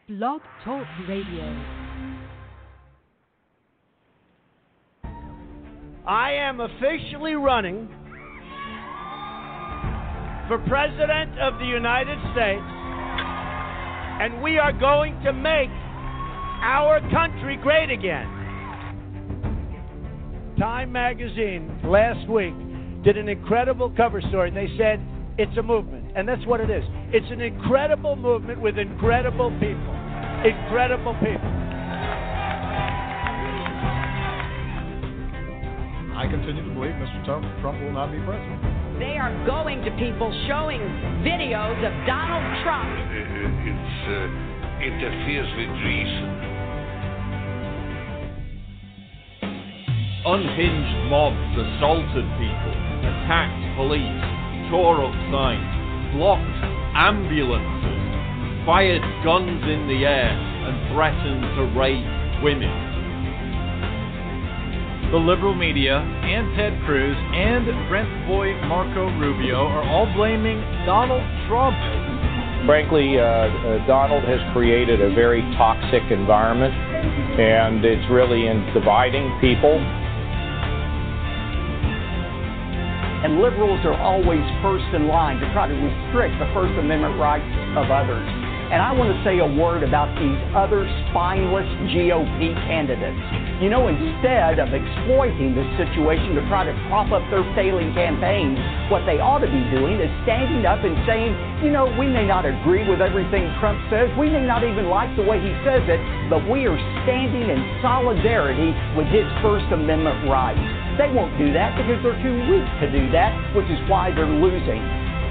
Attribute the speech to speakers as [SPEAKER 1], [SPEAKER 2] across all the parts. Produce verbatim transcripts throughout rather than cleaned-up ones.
[SPEAKER 1] Blog Talk Radio.
[SPEAKER 2] I am officially running for President of the United States, and we are going to make our country great again. Time magazine last week did an incredible cover story. They said it's a movement, and that's what it is. It's an incredible movement with incredible people. Incredible people.
[SPEAKER 3] I continue to believe Mister Trump, Trump will not be president.
[SPEAKER 4] They are going to people showing videos of Donald Trump.
[SPEAKER 5] It, it it's, uh, interferes with reason.
[SPEAKER 6] Unhinged mobs assaulted people, attacked police, tore up signs, blocked ambulances, fired guns in the air, and threatened to rape women.
[SPEAKER 7] The liberal media and Ted Cruz and Brent Boy Marco Rubio are all blaming Donald Trump.
[SPEAKER 8] Frankly, uh, uh, Donald has created a very toxic environment, and it's really in dividing people.
[SPEAKER 9] And liberals are always first in line to try to restrict the First Amendment rights of others. And I want to say a word about these other spineless G O P candidates. You know, instead of exploiting this situation to try to prop up their failing campaigns, what they ought to be doing is standing up and saying, you know, we may not agree with everything Trump says, we may not even like the way he says it, but we are standing in solidarity with his First Amendment rights. They won't do that because they're too weak to do that, which is why they're losing.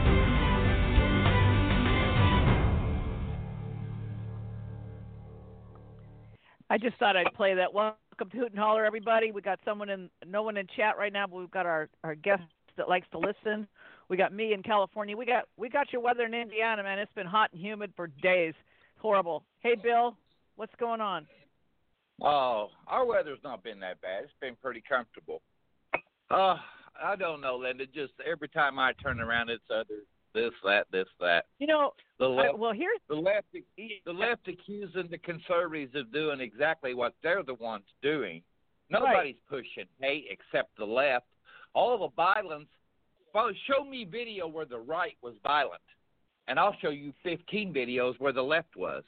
[SPEAKER 10] I just thought I'd play that. Welcome to Hoot and Holler, everybody. We got someone in, no one in chat right now, but we've got our, our guest that likes to listen. We got me in California. We got we got your weather in Indiana, man. It's been hot and humid for days. Horrible. Hey, Bill, what's going on?
[SPEAKER 11] Oh, our weather's not been that bad. It's been pretty comfortable. Uh, I don't know, Linda. Just every time I turn around, it's other this, that, this, that.
[SPEAKER 10] You know,
[SPEAKER 11] the left,
[SPEAKER 10] I, well, here's
[SPEAKER 11] the left. The left accusing the conservatives of doing exactly what they're the ones doing. Nobody's right. pushing hate except the left. All the violence. Show me video where the right was violent, and I'll show you fifteen videos where the left was.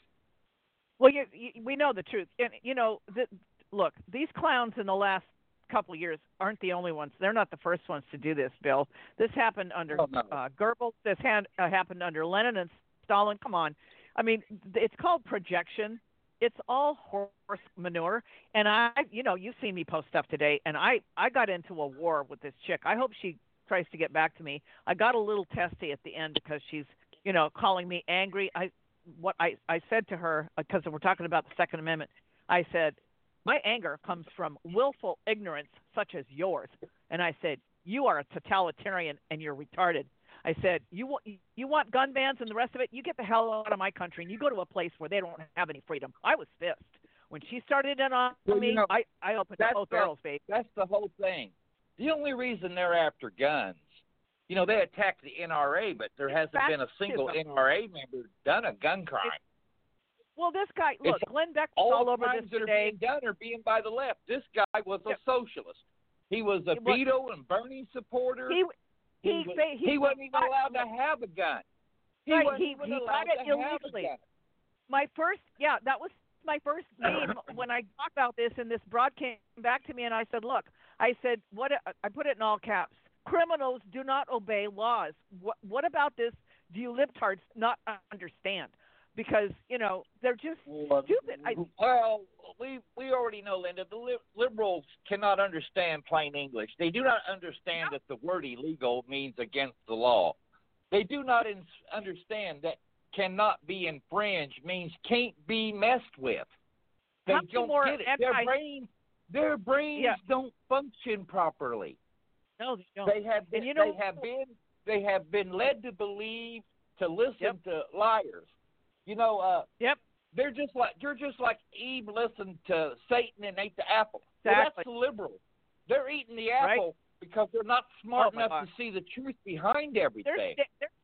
[SPEAKER 10] Well, you, you, we know the truth, and you know, the, look, these clowns in the last couple of years aren't the only ones. They're not the first ones to do this, Bill. This happened under
[SPEAKER 11] oh, no.
[SPEAKER 10] uh, Goebbels. This hand, uh, happened under Lenin and Stalin. Come on. I mean, it's called projection. It's all horse manure. And I, you know, you've seen me post stuff today, and I, I got into a war with this chick. I hope she tries to get back to me. I got a little testy at the end because she's, you know, calling me angry. I, what I, I said to her, because we're talking about the Second Amendment, I said, my anger comes from willful ignorance such as yours. And I said, you are a totalitarian and you're retarded. I said, you want you want gun bans and the rest of it? You get the hell out of my country and you go to a place where they don't have any freedom. I was pissed. When she started in on
[SPEAKER 11] well,
[SPEAKER 10] me,
[SPEAKER 11] you know,
[SPEAKER 10] I, I opened both barrels, babe.
[SPEAKER 11] That's the whole thing. The only reason they're after guns, you know, they attacked the N R A, but there hasn't
[SPEAKER 10] Fascism.
[SPEAKER 11] been a single N R A member done a gun crime.
[SPEAKER 10] It's, Well, this guy, look,
[SPEAKER 11] it's,
[SPEAKER 10] Glenn Beck was all, all over
[SPEAKER 11] crimes
[SPEAKER 10] this
[SPEAKER 11] that
[SPEAKER 10] today.
[SPEAKER 11] are being done are being by the left. This guy was a
[SPEAKER 10] yep.
[SPEAKER 11] socialist. He was a
[SPEAKER 10] he was,
[SPEAKER 11] Beto and Bernie supporter.
[SPEAKER 10] He he,
[SPEAKER 11] he, was,
[SPEAKER 10] he,
[SPEAKER 11] he wasn't even allowed to have a gun. He
[SPEAKER 10] right,
[SPEAKER 11] wasn't
[SPEAKER 10] he,
[SPEAKER 11] even
[SPEAKER 10] he
[SPEAKER 11] allowed
[SPEAKER 10] got it
[SPEAKER 11] to have
[SPEAKER 10] illegally.
[SPEAKER 11] a gun.
[SPEAKER 10] My first, yeah, that was my first meme when I talked about this, and this broad came back to me, and I said, look, I said, what? I put it in all caps. Criminals do not obey laws. What, what about this? Do you libtards not understand? Because, you know, they're just
[SPEAKER 11] well,
[SPEAKER 10] stupid. I,
[SPEAKER 11] well, we we already know, Linda, the li- liberals cannot understand plain English. They do not understand that the word illegal means against the law. They do not in- understand that cannot be infringed means can't be messed with. They
[SPEAKER 10] How
[SPEAKER 11] don't
[SPEAKER 10] more
[SPEAKER 11] get it.
[SPEAKER 10] anti-
[SPEAKER 11] Their brains, their brains
[SPEAKER 10] yeah.
[SPEAKER 11] don't function properly.
[SPEAKER 10] No, they don't.
[SPEAKER 11] They have been,
[SPEAKER 10] and you know,
[SPEAKER 11] they have been they have been led to believe to listen
[SPEAKER 10] yep.
[SPEAKER 11] to liars. You know, uh,
[SPEAKER 10] yep.
[SPEAKER 11] They're just like you're just like Eve listened to Satan and ate the apple.
[SPEAKER 10] Exactly.
[SPEAKER 11] Well, that's the liberals. They're eating the apple
[SPEAKER 10] right?
[SPEAKER 11] because they're not smart
[SPEAKER 10] oh
[SPEAKER 11] enough
[SPEAKER 10] God.
[SPEAKER 11] to see the truth behind everything.
[SPEAKER 10] They're, they're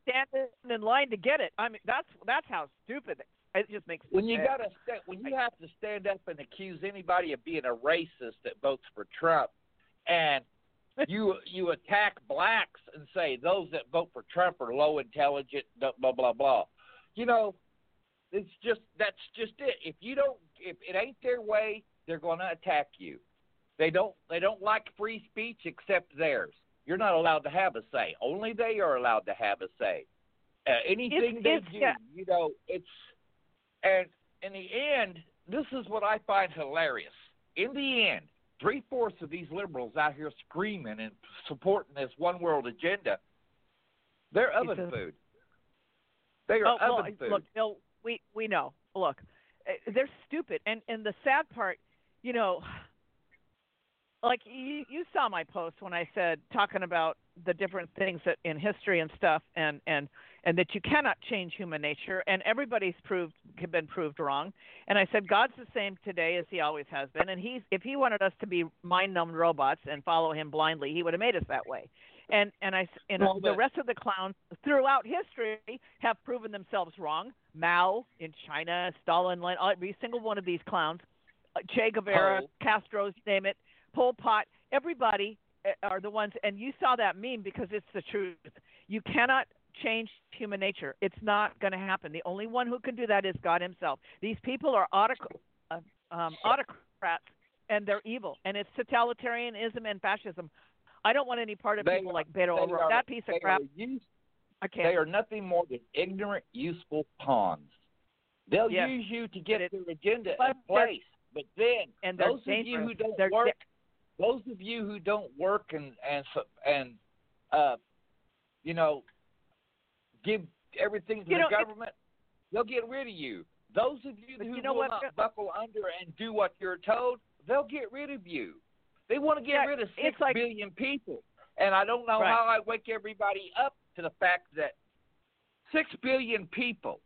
[SPEAKER 10] standing in line to get it. I mean, that's that's how stupid it, it just makes.
[SPEAKER 11] When you
[SPEAKER 10] mad.
[SPEAKER 11] gotta sta- when you have to stand up and accuse anybody of being a racist that votes for Trump, and you you attack blacks and say those that vote for Trump are low intelligent, blah blah blah blah. You know, it's just that's just it. If you don't, if it ain't their way, they're going to attack you. They don't they don't like free speech except theirs. You're not allowed to have a say. Only they are allowed to have a say. Uh, anything
[SPEAKER 10] It's-
[SPEAKER 11] they
[SPEAKER 10] it's-
[SPEAKER 11] do,
[SPEAKER 10] yeah.
[SPEAKER 11] you know, it's and in the end, this is what I find hilarious. In the end, three-fourths of these liberals out here screaming and supporting this one-world agenda, they're oven
[SPEAKER 10] It's a-
[SPEAKER 11] food. They are
[SPEAKER 10] Oh, well,
[SPEAKER 11] oven food.
[SPEAKER 10] look, Bill, we we know. Look, uh, they're stupid, and and the sad part, you know, like you you saw my post when I said talking about the different things that in history and stuff, and and and that you cannot change human nature, and everybody's proved been proved wrong. And I said God's the same today as He always has been, and He's if He wanted us to be mind-numbed robots and follow Him blindly, He would have made us that way. And and I and
[SPEAKER 11] Well,
[SPEAKER 10] the
[SPEAKER 11] but-
[SPEAKER 10] rest of the clowns throughout history have proven themselves wrong. Mao in China, Stalin, Lenin, every single one of these clowns, uh, Che Guevara,
[SPEAKER 11] Oh.
[SPEAKER 10] Castro's, name it, Pol Pot, everybody uh, are the ones. And you saw that meme because it's the truth. You cannot change human nature. It's not going to happen. The only one who can do that is God Himself. These people are autoc- uh, um, autocrats, and they're evil. And it's totalitarianism and fascism. I don't want any part of
[SPEAKER 11] They
[SPEAKER 10] people
[SPEAKER 11] are-
[SPEAKER 10] like Beto
[SPEAKER 11] they
[SPEAKER 10] O'Rourke.
[SPEAKER 11] are-
[SPEAKER 10] That piece
[SPEAKER 11] they
[SPEAKER 10] of crap.
[SPEAKER 11] are use-
[SPEAKER 10] I can't.
[SPEAKER 11] They are nothing more than ignorant, useful pawns. They'll
[SPEAKER 10] Yes.
[SPEAKER 11] use you to get
[SPEAKER 10] It-
[SPEAKER 11] their agenda
[SPEAKER 10] but
[SPEAKER 11] in
[SPEAKER 10] they're-
[SPEAKER 11] place. But then,
[SPEAKER 10] and they're
[SPEAKER 11] those of you who
[SPEAKER 10] dangerous.
[SPEAKER 11] don't
[SPEAKER 10] They're
[SPEAKER 11] work, those of you who don't work and and so- and uh, you know, give everything to
[SPEAKER 10] You
[SPEAKER 11] the
[SPEAKER 10] know, it-
[SPEAKER 11] government, they'll get rid of you. Those of you
[SPEAKER 10] But
[SPEAKER 11] who
[SPEAKER 10] you know
[SPEAKER 11] will
[SPEAKER 10] what?
[SPEAKER 11] not buckle under and do what you're told, they'll get rid of you. They want to get
[SPEAKER 10] Yeah,
[SPEAKER 11] rid of
[SPEAKER 10] it's
[SPEAKER 11] six
[SPEAKER 10] like-
[SPEAKER 11] billion people. And I don't know
[SPEAKER 10] Right.
[SPEAKER 11] how I wake everybody up to the fact that six billion people,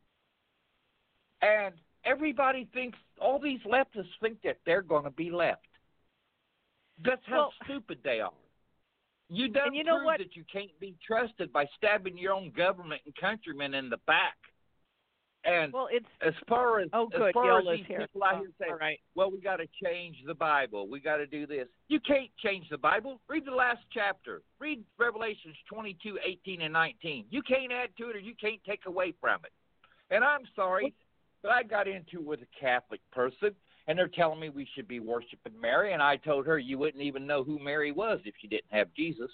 [SPEAKER 11] and everybody thinks, all these leftists think that they're going to be left. That's how
[SPEAKER 10] Well-
[SPEAKER 11] stupid they are. You done
[SPEAKER 10] And you know
[SPEAKER 11] prove
[SPEAKER 10] what?
[SPEAKER 11] that you can't be trusted by stabbing your own government and countrymen in the back. And
[SPEAKER 10] Well, it's
[SPEAKER 11] as far as
[SPEAKER 10] oh
[SPEAKER 11] as
[SPEAKER 10] good.
[SPEAKER 11] far as
[SPEAKER 10] Yola's
[SPEAKER 11] these
[SPEAKER 10] here.
[SPEAKER 11] people out
[SPEAKER 10] Oh,
[SPEAKER 11] here say,
[SPEAKER 10] all right.
[SPEAKER 11] well, we got to change the Bible. We got to do this. You can't change the Bible. Read the last chapter. Read Revelations twenty-two, eighteen, and nineteen. You can't add to it or you can't take away from it. And I'm sorry, but I got into it with a Catholic person, and they're telling me we should be worshiping Mary, and I told her you wouldn't even know who Mary was if you didn't have Jesus.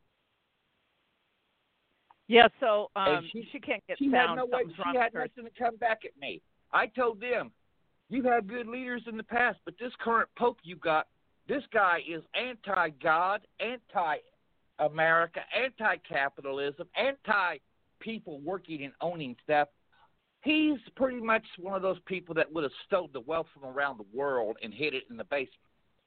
[SPEAKER 10] Yeah, so um,
[SPEAKER 11] And
[SPEAKER 10] she,
[SPEAKER 11] she-
[SPEAKER 10] can't get
[SPEAKER 11] She had
[SPEAKER 10] sound.
[SPEAKER 11] no way.
[SPEAKER 10] Something's
[SPEAKER 11] She
[SPEAKER 10] wrong
[SPEAKER 11] had
[SPEAKER 10] with her.
[SPEAKER 11] nothing to come back at me. I told them, you had good leaders in the past, but this current pope you got, this guy is anti-God, anti-America, anti-capitalism, anti-people working and owning stuff. He's pretty much one of those people that would have stolen the wealth from around the world and hid it in the basement.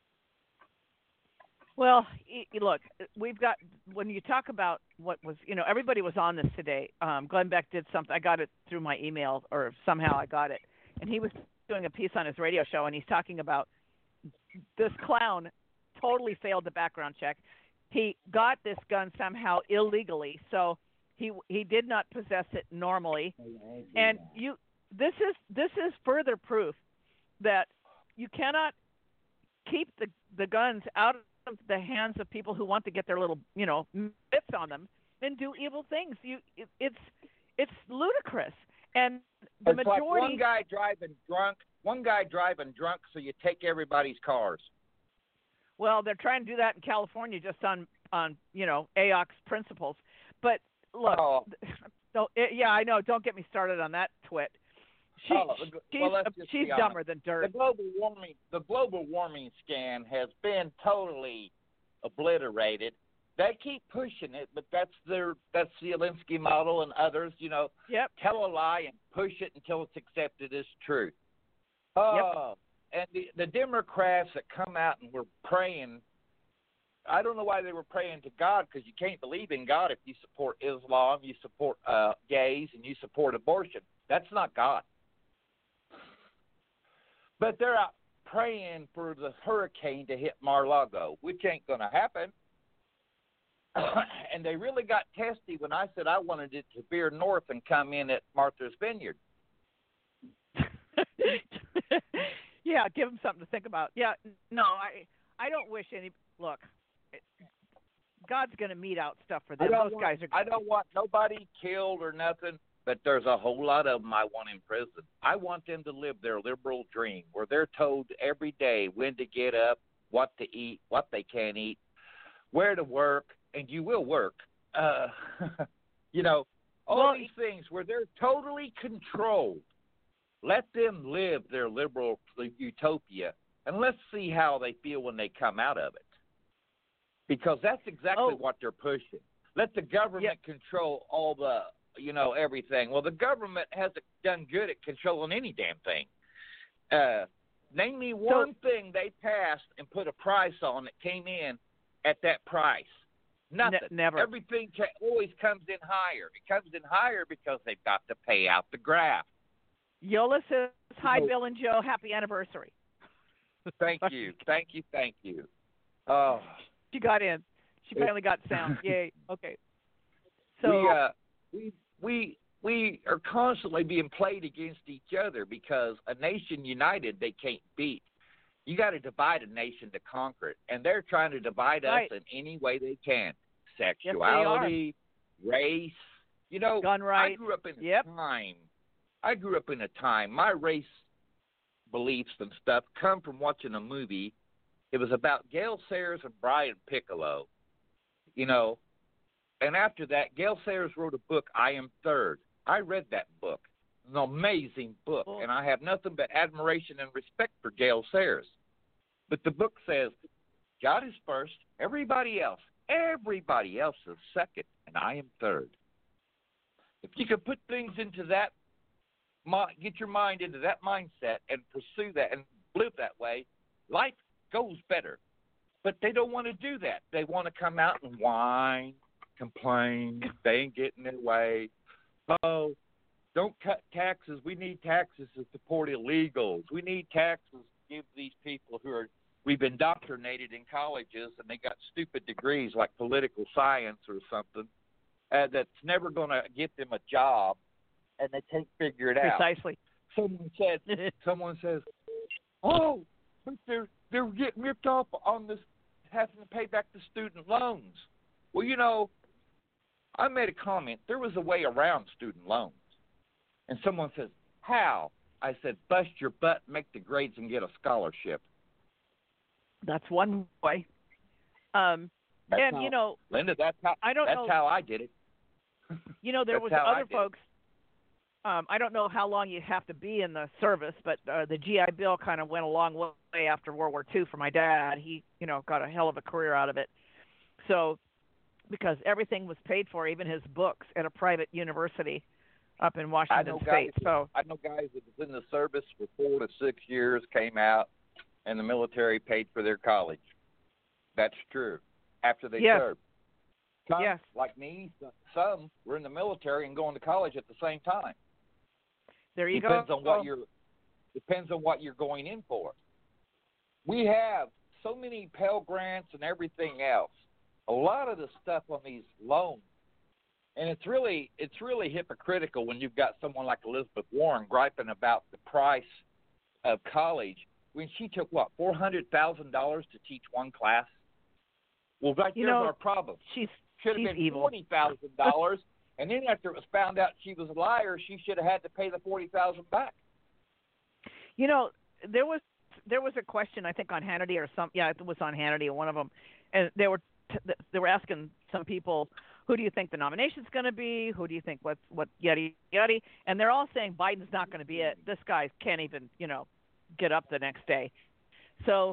[SPEAKER 10] Well, y- y- look, we've got when you talk about what was, you know, everybody was on this today. Um, Glenn Beck did something. I got it through my email, or somehow I got it, and he was doing a piece on his radio show, and he's talking about this clown totally failed the background check. He got this gun somehow illegally, so he he did not possess it normally. And you, this is this is further proof that you cannot keep the the guns out of the hands of people who want to get their little, you know, mitts on them and do evil things. You, it, it's it's ludicrous, and the
[SPEAKER 11] It's like
[SPEAKER 10] majority.
[SPEAKER 11] one guy driving drunk, one guy driving drunk, so you take everybody's cars.
[SPEAKER 10] Well, they're trying to do that in California just on on you know A O C's principles. But look,
[SPEAKER 11] Oh.
[SPEAKER 10] so it, yeah, I know. Don't get me started on that twit. She,
[SPEAKER 11] Oh,
[SPEAKER 10] she's
[SPEAKER 11] well, let's just
[SPEAKER 10] she's
[SPEAKER 11] be honest.
[SPEAKER 10] dumber than dirt.
[SPEAKER 11] The global warming, the global warming scan has been totally obliterated. They keep pushing it, but that's their that's the Alinsky model and others. You know,
[SPEAKER 10] Yep.
[SPEAKER 11] tell a lie and push it until it's accepted as truth. Oh, and the the Democrats that come out and were praying. I don't know why they were praying to God, because you can't believe in God if you support Islam, you support uh, gays, and you support abortion. That's not God. But they're out praying for the hurricane to hit Mar-a-Lago, which ain't going to happen. and they really got testy when I said I wanted it to veer north and come in at Martha's Vineyard.
[SPEAKER 10] Yeah, give them something to think about. Yeah, no, I I don't wish any. Look, God's going to mete out stuff for them. Those
[SPEAKER 11] want,
[SPEAKER 10] guys are.
[SPEAKER 11] I don't want nobody killed or nothing, but there's a whole lot of them I want in prison. I want them to live their liberal dream, where they're told every day when to get up, what to eat, what they can't eat, where to work, and you will work. Uh, you know, all
[SPEAKER 10] well,
[SPEAKER 11] these things where they're totally controlled. Let them live their liberal utopia, and let's see how they feel when they come out of it. Because that's exactly
[SPEAKER 10] oh.
[SPEAKER 11] what they're pushing. Let the government
[SPEAKER 10] yeah.
[SPEAKER 11] control all the, you know, everything. Well, the government hasn't done good at controlling any damn thing. Uh, name me one so, thing they passed and put a price on that came in at that price. Nothing.
[SPEAKER 10] Ne- never.
[SPEAKER 11] Everything ca- always comes in higher. It comes in higher because they've got to pay out the graft.
[SPEAKER 10] Yola says, hi, Bill and Joe. Happy anniversary.
[SPEAKER 11] Thank you. Thank you. Thank you. Oh.
[SPEAKER 10] She got in. She finally got sound. Yay. Okay. So
[SPEAKER 11] we, uh, we, we, we are constantly being played against each other because a nation united they can't beat. You got to divide a nation to conquer it, and they're trying to divide
[SPEAKER 10] right.
[SPEAKER 11] us in any way they can.
[SPEAKER 10] Yes,
[SPEAKER 11] Sexuality, race. You know,
[SPEAKER 10] gun right.
[SPEAKER 11] I grew up in a
[SPEAKER 10] yep.
[SPEAKER 11] time. I grew up in a time. My race beliefs and stuff come from watching a movie. It was about Gale Sayers and Brian Piccolo. You know, and after that, Gale Sayers wrote a book, I Am Third. I read that book. An amazing book,
[SPEAKER 10] oh.
[SPEAKER 11] and I have nothing but admiration and respect for Gale Sayers. But the book says, God is first, everybody else, everybody else is second, and I am third. If you could put things into that, get your mind into that mindset and pursue that and live that way, life goes better. But they don't want to do that. They want to come out and whine, complain, they ain't getting their way. Oh, don't cut taxes. We need taxes to support illegals. We need taxes to give these people who are, we've indoctrinated in colleges and they got stupid degrees like political science or something uh, that's never going to get them a job, and they can't figure it out.
[SPEAKER 10] Precisely.
[SPEAKER 11] Someone said, someone says, oh, but they're, they're getting ripped off on this, having to pay back the student loans. Well, you know, I made a comment. There was a way around student loans. And someone says, how? I said, bust your butt, make the grades, and get a scholarship.
[SPEAKER 10] That's one way. Um,
[SPEAKER 11] that's
[SPEAKER 10] and,
[SPEAKER 11] how,
[SPEAKER 10] you know,
[SPEAKER 11] Linda, that's how,
[SPEAKER 10] I don't
[SPEAKER 11] that's
[SPEAKER 10] know,
[SPEAKER 11] how I did it.
[SPEAKER 10] You know, there was other folks. Um, I don't know how long you have to be in the service, but uh, the G I Bill kind of went a long way after World War Two for my dad. He, you know, got a hell of a career out of it. So, because everything was paid for, even his books, at a private university up in Washington State.
[SPEAKER 11] Guys,
[SPEAKER 10] so
[SPEAKER 11] I know guys that was in the service for four to six years, came out, and the military paid for their college. That's true. After they
[SPEAKER 10] yes.
[SPEAKER 11] served. Some,
[SPEAKER 10] yes.
[SPEAKER 11] like me, some were in the military and going to college at the same time.
[SPEAKER 10] There you
[SPEAKER 11] depends
[SPEAKER 10] go.
[SPEAKER 11] on what you're depends on what you're going in for. We have so many Pell Grants and everything else. A lot of the stuff on these loans, and it's really it's really hypocritical when you've got someone like Elizabeth Warren griping about the price of college when she took what four hundred thousand dollars to teach one class. Well, right
[SPEAKER 10] you
[SPEAKER 11] there's
[SPEAKER 10] know,
[SPEAKER 11] our problem.
[SPEAKER 10] She's
[SPEAKER 11] should have
[SPEAKER 10] she's
[SPEAKER 11] been
[SPEAKER 10] evil.
[SPEAKER 11] forty thousand dollars. And then after it was found out she was a liar, she should have had to pay the forty thousand back.
[SPEAKER 10] You know, there was there was a question I think on Hannity or some yeah it was on Hannity or one of them, and they were t- they were asking some people, who do you think the nomination's going to be? Who do you think what's what yada yada? And they're all saying Biden's not going to be it. This guy can't even you know get up the next day. So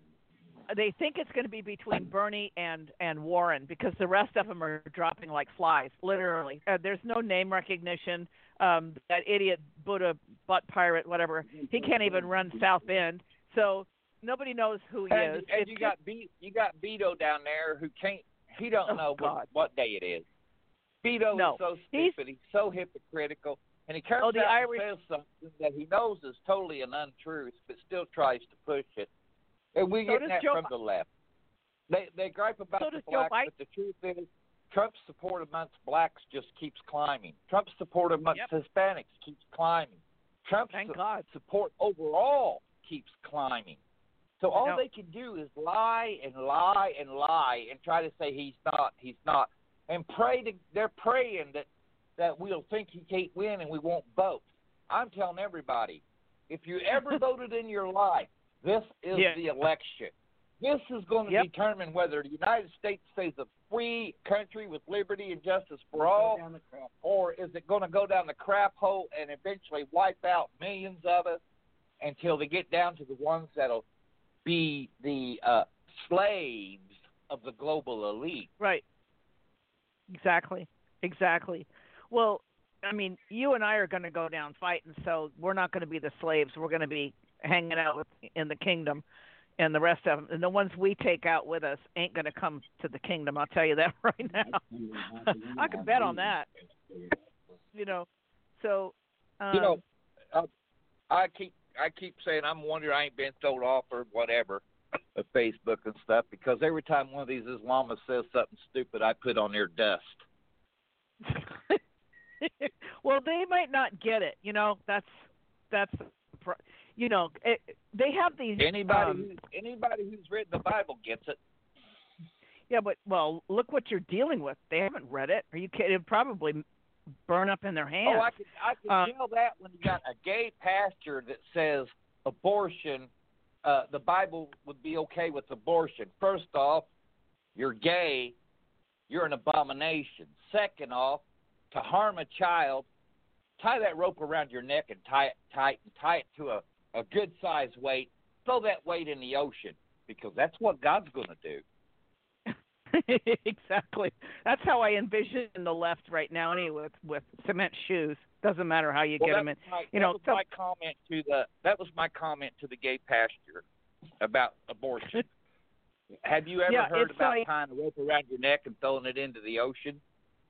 [SPEAKER 10] they think it's going to be between Bernie and, and Warren because the rest of them are dropping like flies, literally. Uh, there's no name recognition. Um, that idiot Buddha butt pirate, whatever, he can't even run South Bend. So nobody knows who he
[SPEAKER 11] and,
[SPEAKER 10] is.
[SPEAKER 11] And
[SPEAKER 10] it's
[SPEAKER 11] you got Be- you got Beto down there who can't. He don't
[SPEAKER 10] oh,
[SPEAKER 11] know what, what day it is. Beto
[SPEAKER 10] no.
[SPEAKER 11] is so
[SPEAKER 10] He's,
[SPEAKER 11] stupid. He's so hypocritical, and he comes
[SPEAKER 10] oh, the
[SPEAKER 11] out
[SPEAKER 10] Irish,
[SPEAKER 11] and says something that he knows is totally an untruth, but still tries to push it. And we
[SPEAKER 10] so
[SPEAKER 11] get that
[SPEAKER 10] Joe,
[SPEAKER 11] from the left. They they gripe about
[SPEAKER 10] So
[SPEAKER 11] the
[SPEAKER 10] does Joe
[SPEAKER 11] blacks,
[SPEAKER 10] Biden.
[SPEAKER 11] but the truth is, Trump's support amongst blacks just keeps climbing. Trump's support amongst
[SPEAKER 10] Yep.
[SPEAKER 11] Hispanics keeps climbing. Trump's
[SPEAKER 10] Thank
[SPEAKER 11] su-
[SPEAKER 10] God.
[SPEAKER 11] support overall keeps climbing. So all
[SPEAKER 10] know.
[SPEAKER 11] they can do is lie and lie and lie and try to say he's not, he's not, and pray to. They're praying that that we'll think he can't win and we won't vote. I'm telling everybody, if you ever voted in your life, this is
[SPEAKER 10] Yeah.
[SPEAKER 11] the election. This is going to
[SPEAKER 10] Yep.
[SPEAKER 11] determine whether the United States stays a free country with liberty and justice for all, or is it going to go down the crap hole and eventually wipe out millions of us until they get down to the ones that'll be the uh, slaves of the global elite.
[SPEAKER 10] Right. Exactly. Exactly. Well, I mean, you and I are going to go down fighting, so we're not going to be the slaves. We're going to be hanging out with, in the kingdom, and the rest of them. And the ones we take out with us ain't going to come to the kingdom. I'll tell you that right now. I can bet on that. You know, so. Um,
[SPEAKER 11] you know, uh, I keep I keep saying I'm wondering I ain't been sold off or whatever of Facebook and stuff because every time one of these Islamists says something stupid, I put on their dust.
[SPEAKER 10] Well, they might not get it. You know, that's that's you know it, they have these.
[SPEAKER 11] Anybody
[SPEAKER 10] um,
[SPEAKER 11] who's, anybody who's read the Bible gets it.
[SPEAKER 10] Yeah, but well, look what you're dealing with. They haven't read it. Are you kidding? It'd probably burn up in their hands.
[SPEAKER 11] Oh, I can I can
[SPEAKER 10] Uh,
[SPEAKER 11] tell that when you got a gay pastor that says abortion, uh, the Bible would be okay with abortion. First off, you're gay, you're an abomination. Second off, to harm a child, tie that rope around your neck and tie it tight and tie it to a, a good sized weight. Throw that weight in the ocean because that's what God's going to do.
[SPEAKER 10] Exactly. That's how I envision the left right now. Anyway, with with cement shoes, doesn't matter how you
[SPEAKER 11] Well,
[SPEAKER 10] get
[SPEAKER 11] that
[SPEAKER 10] them in.
[SPEAKER 11] was my,
[SPEAKER 10] You
[SPEAKER 11] that
[SPEAKER 10] know,
[SPEAKER 11] was
[SPEAKER 10] so,
[SPEAKER 11] my comment to the that was my comment to the gay pastor about abortion. Have you ever
[SPEAKER 10] Yeah,
[SPEAKER 11] heard
[SPEAKER 10] it's
[SPEAKER 11] about
[SPEAKER 10] like-
[SPEAKER 11] tying a rope around your neck and throwing it into the ocean?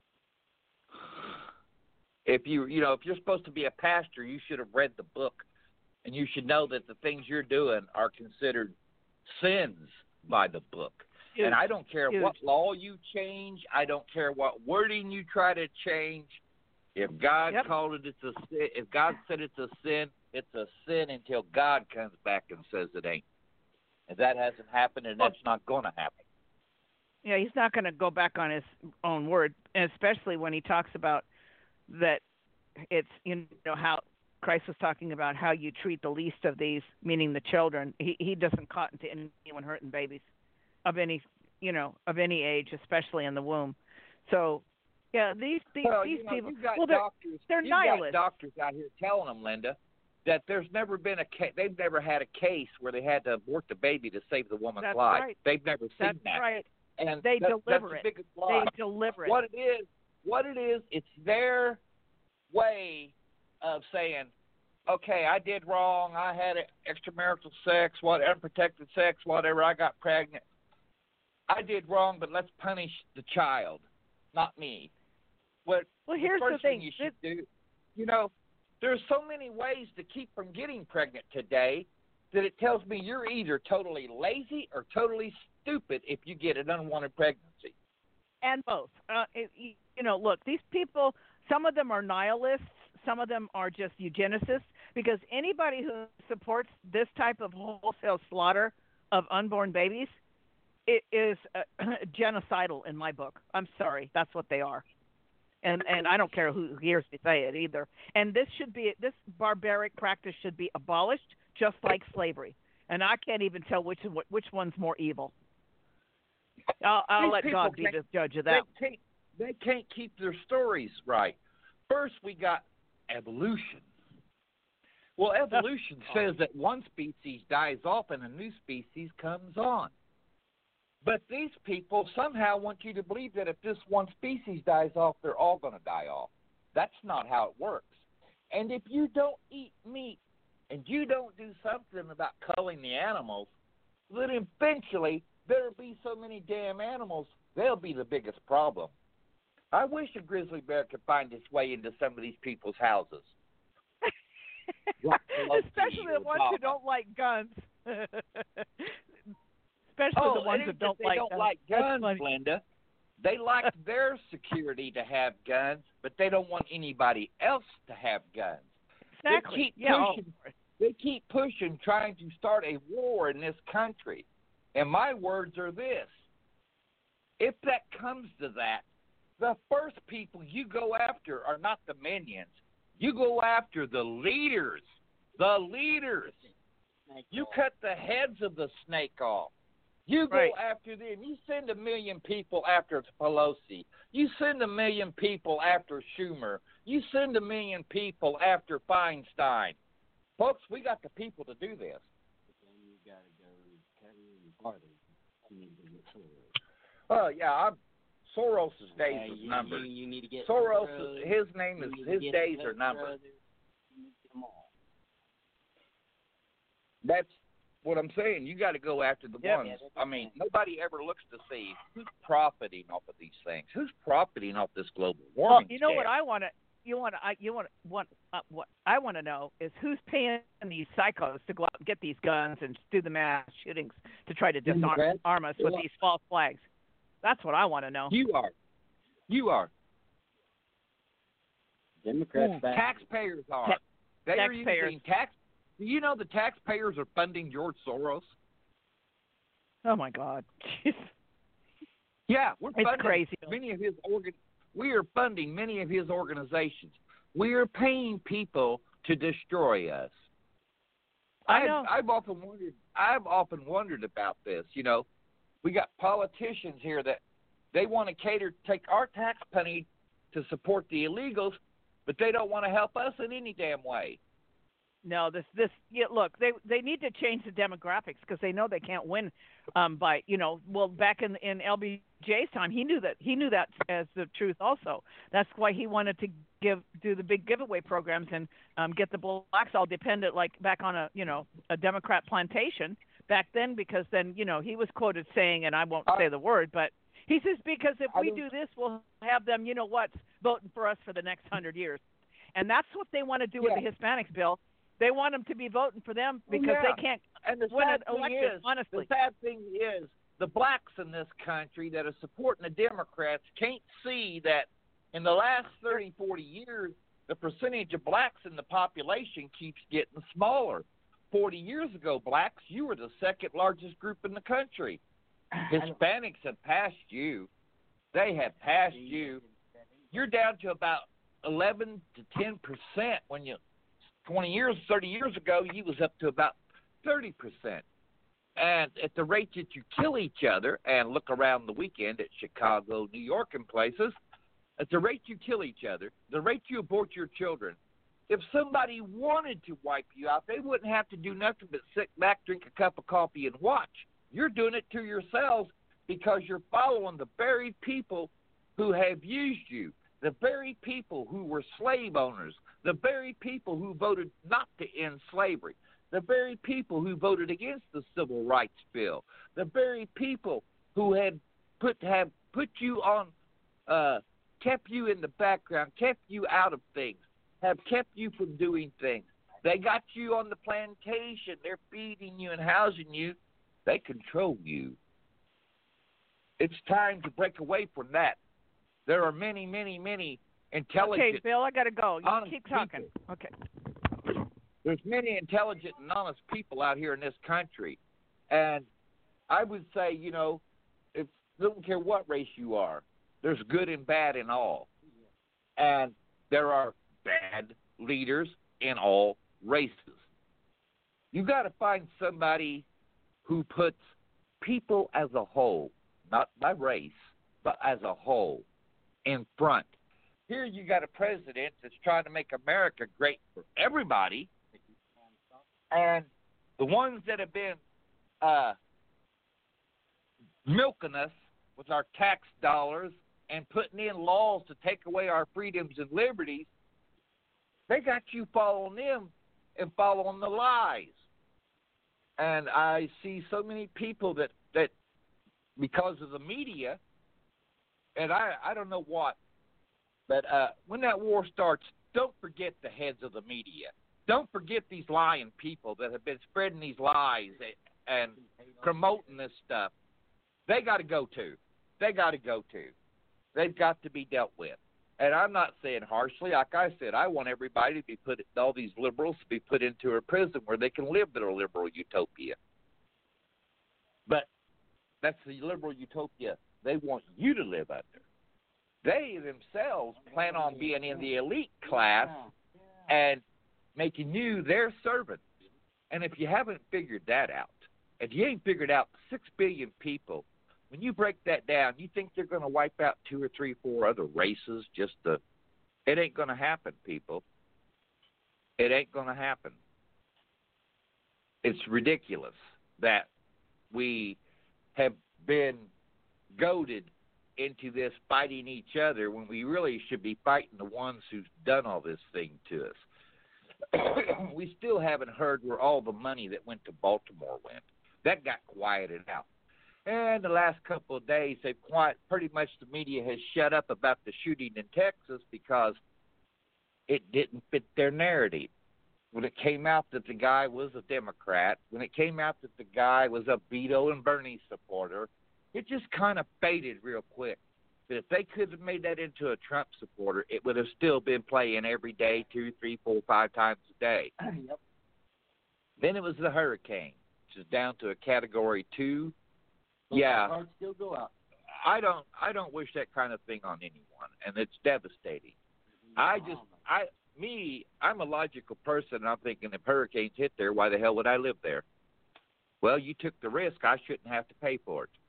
[SPEAKER 11] If you you know if you're supposed to be a pastor, you should have read the book, and you should know that the things you're doing are considered sins by the book.
[SPEAKER 10] Huge.
[SPEAKER 11] And I don't care
[SPEAKER 10] Huge.
[SPEAKER 11] what law you change. I don't care what wording you try to change. If God
[SPEAKER 10] Yep.
[SPEAKER 11] called it, it's a sin. If God said it's a sin, it's a sin until God comes back and says it ain't. And that hasn't happened, and that's not going to happen.
[SPEAKER 10] yeah, he's not going to go back on his own word, and especially when he talks about that. It's you know how Christ was talking about how you treat the least of these, meaning the children. He he doesn't cotton to anyone hurting babies of any you know of any age, especially in the womb. So yeah, these these,
[SPEAKER 11] well,
[SPEAKER 10] these
[SPEAKER 11] you know,
[SPEAKER 10] people.
[SPEAKER 11] you've got
[SPEAKER 10] well, they're
[SPEAKER 11] doctors.
[SPEAKER 10] they're
[SPEAKER 11] you've
[SPEAKER 10] nihilists.
[SPEAKER 11] got doctors out here telling them, Linda, that there's never been a case. They've never had a case where they had to abort the baby to save the woman's
[SPEAKER 10] That's
[SPEAKER 11] life.
[SPEAKER 10] right.
[SPEAKER 11] They've never seen
[SPEAKER 10] That's
[SPEAKER 11] that.
[SPEAKER 10] right.
[SPEAKER 11] And
[SPEAKER 10] They
[SPEAKER 11] that,
[SPEAKER 10] deliver
[SPEAKER 11] that's
[SPEAKER 10] it.
[SPEAKER 11] the biggest lie.
[SPEAKER 10] They deliver it.
[SPEAKER 11] What it is, what it is, it's their way of saying, okay, I did wrong. I had extramarital sex, what unprotected sex, whatever. I got pregnant. I did wrong, but let's punish the child, not me. What
[SPEAKER 10] Well, here's
[SPEAKER 11] the
[SPEAKER 10] the
[SPEAKER 11] first
[SPEAKER 10] thing.
[SPEAKER 11] you should do, you know, there's so many ways to keep from getting pregnant today that it tells me you're either totally lazy or totally stupid if you get an unwanted pregnancy.
[SPEAKER 10] And both. Uh, it, you know, look, these people, some of them are nihilists, some of them are just eugenicists, because anybody who supports this type of wholesale slaughter of unborn babies, it is uh, genocidal in my book. I'm sorry, that's what they are. And and I don't care who hears me say it either. And this should be this barbaric practice should be abolished, just like slavery. And I can't even tell which which one's more evil. I'll, I'll
[SPEAKER 11] These
[SPEAKER 10] let
[SPEAKER 11] people
[SPEAKER 10] God be
[SPEAKER 11] can't-
[SPEAKER 10] the judge of that.
[SPEAKER 11] They can't, they can't keep their stories right. First, we got evolution. Well, evolution says that one species dies off and a new species comes on. But these people somehow want you to believe that if this one species dies off, they're all going to die off. That's not how it works. And if you don't eat meat and you don't do something about culling the animals, then eventually there'll be so many damn animals, they'll be the biggest problem. I wish a grizzly bear could find its way into some of these people's houses.
[SPEAKER 10] Especially the ones who don't like guns. especially
[SPEAKER 11] oh,
[SPEAKER 10] the ones
[SPEAKER 11] it
[SPEAKER 10] that
[SPEAKER 11] ain't
[SPEAKER 10] don't
[SPEAKER 11] they
[SPEAKER 10] like
[SPEAKER 11] don't
[SPEAKER 10] guns.
[SPEAKER 11] like
[SPEAKER 10] That's
[SPEAKER 11] guns,
[SPEAKER 10] funny.
[SPEAKER 11] Linda. They like their security to have guns, but they don't want anybody else to have guns.
[SPEAKER 10] Exactly.
[SPEAKER 11] They keep
[SPEAKER 10] yeah.
[SPEAKER 11] pushing. Oh. They keep pushing, trying to start a war in this country. And my words are this: if that comes to that, the first people you go after are not the minions. You go after the leaders. The leaders. You cut the heads of the snake off. You go
[SPEAKER 10] right.
[SPEAKER 11] after them. You send a million people after Pelosi. You send a million people after Schumer. You send a million people after Feinstein. Folks, we got the people to do this. Oh, yeah, I'm, Soros' days
[SPEAKER 1] Yeah,
[SPEAKER 11] is
[SPEAKER 1] you,
[SPEAKER 11] numbered.
[SPEAKER 1] You, you need to get
[SPEAKER 11] Soros,
[SPEAKER 1] brothers,
[SPEAKER 11] his name is, his
[SPEAKER 1] get
[SPEAKER 11] days are numbered. Brothers, That's what I'm saying. You got to go after the
[SPEAKER 10] yep.
[SPEAKER 11] ones. I mean, nobody ever looks to see who's profiting off of these things. Who's profiting off this global warming?
[SPEAKER 10] Well, you know
[SPEAKER 11] scam?
[SPEAKER 10] what I want to. You want to. You want what? Uh, what I want to know is who's paying these psychos to go out and get these guns and do the mass shootings to try to disarm arm us with these false flags. That's what I want to know.
[SPEAKER 11] You are. You are.
[SPEAKER 1] Democrats.
[SPEAKER 11] Mm. Taxpayers are. Ta- they
[SPEAKER 10] taxpayers.
[SPEAKER 11] are using tax. Do you know the taxpayers are funding George Soros?
[SPEAKER 10] Oh my God.
[SPEAKER 11] Yeah, we're
[SPEAKER 10] it's
[SPEAKER 11] funding
[SPEAKER 10] crazy.
[SPEAKER 11] many of his organ. We are funding many of his organizations. We are paying people to destroy us.
[SPEAKER 10] I know.
[SPEAKER 11] I've, I've often wondered. I've often wondered about this. You know, we got politicians here that they want to cater, take our tax money to support the illegals, but they don't want to help us in any damn way.
[SPEAKER 10] No, this this yeah, look, they they need to change the demographics because they know they can't win um, by you know well back in in L B J's time he knew that he knew that as the truth also. That's why he wanted to give do the big giveaway programs and um, get the blacks all dependent like back on a you know a Democrat plantation back then because then you know he was quoted saying, and I won't say the word, but he says because if we do this we'll have them you know what voting for us for the next hundred years, and that's what they want to do
[SPEAKER 11] yeah.
[SPEAKER 10] with the Hispanics bill. They want them to be voting for them because
[SPEAKER 11] oh, yeah.
[SPEAKER 10] they can't
[SPEAKER 11] and the
[SPEAKER 10] win
[SPEAKER 11] sad
[SPEAKER 10] an election,
[SPEAKER 11] is,
[SPEAKER 10] honestly.
[SPEAKER 11] The sad thing is the blacks in this country that are supporting the Democrats can't see that in the last thirty, forty years, the percentage of blacks in the population keeps getting smaller. forty years ago, blacks, you were the second largest group in the country. Hispanics have passed you. They have passed you. You're down to about eleven to ten percent when you twenty years, thirty years ago, you was up to about thirty percent. And at the rate that you kill each other, and look around the weekend at Chicago, New York, and places, at the rate you kill each other, the rate you abort your children, if somebody wanted to wipe you out, they wouldn't have to do nothing but sit back, drink a cup of coffee, and watch. You're doing it to yourselves because you're following the very people who have used you, the very people who were slave owners, the very people who voted not to end slavery, the very people who voted against the Civil Rights Bill, the very people who had put have put you on, uh, kept you in the background, kept you out of things, have kept you from doing things. They got you on the plantation. They're feeding you and housing you. They control you. It's time to break away from that. There are many, many, many intelligent.
[SPEAKER 10] Okay, Bill, I got to go. You keep talking.
[SPEAKER 11] People.
[SPEAKER 10] Okay.
[SPEAKER 11] There's many intelligent and honest people out here in this country, and I would say, you know, if don't care what race you are, there's good and bad in all, and there are bad leaders in all races. You got to find somebody who puts people as a whole, not by race, but as a whole, in front. Here you got a president that's trying to make America great for everybody, and the ones that have been uh, milking us with our tax dollars and putting in laws to take away our freedoms and liberties, they got you following them and following the lies. And I see so many people that, that because of the media, and I, I don't know what, but uh, when that war starts, don't forget the heads of the media. Don't forget these lying people that have been spreading these lies and promoting this stuff, they got to go too. They got to go too. They've got to be dealt with. And I'm not saying harshly. Like I said, I want everybody to be put, all these liberals to be put into a prison where they can live their liberal utopia. But that's the liberal utopia they want you to live under. They themselves plan on being in the elite class and making you their servant. And if you haven't figured that out, if you ain't figured out six billion people, when you break that down, you think they're going to wipe out two or three, four other races just to – it ain't going to happen, people. It ain't going to happen. It's ridiculous that we have been goaded into this fighting each other when we really should be fighting the ones who've done all this thing to us. We still haven't heard where all the money that went to Baltimore went. That got quieted out. And the last couple of days, they've quiet, pretty much the media has shut up about the shooting in Texas because it didn't fit their narrative. When it came out that the guy was a Democrat, when it came out that the guy was a Beto and Bernie supporter, it just kind of faded real quick. But if they could have made that into a Trump supporter, it would have still been playing every day, two, three, four, five times a day. Yep. Then it was the hurricane, which is down to a category two. Yeah,
[SPEAKER 1] still go out.
[SPEAKER 11] I don't. I don't wish that kind of thing on anyone, and it's devastating. I just, I, me, I'm a logical person. And I'm thinking if hurricanes hit there, why the hell would I live there? Well, you took the risk. I shouldn't have to pay for it.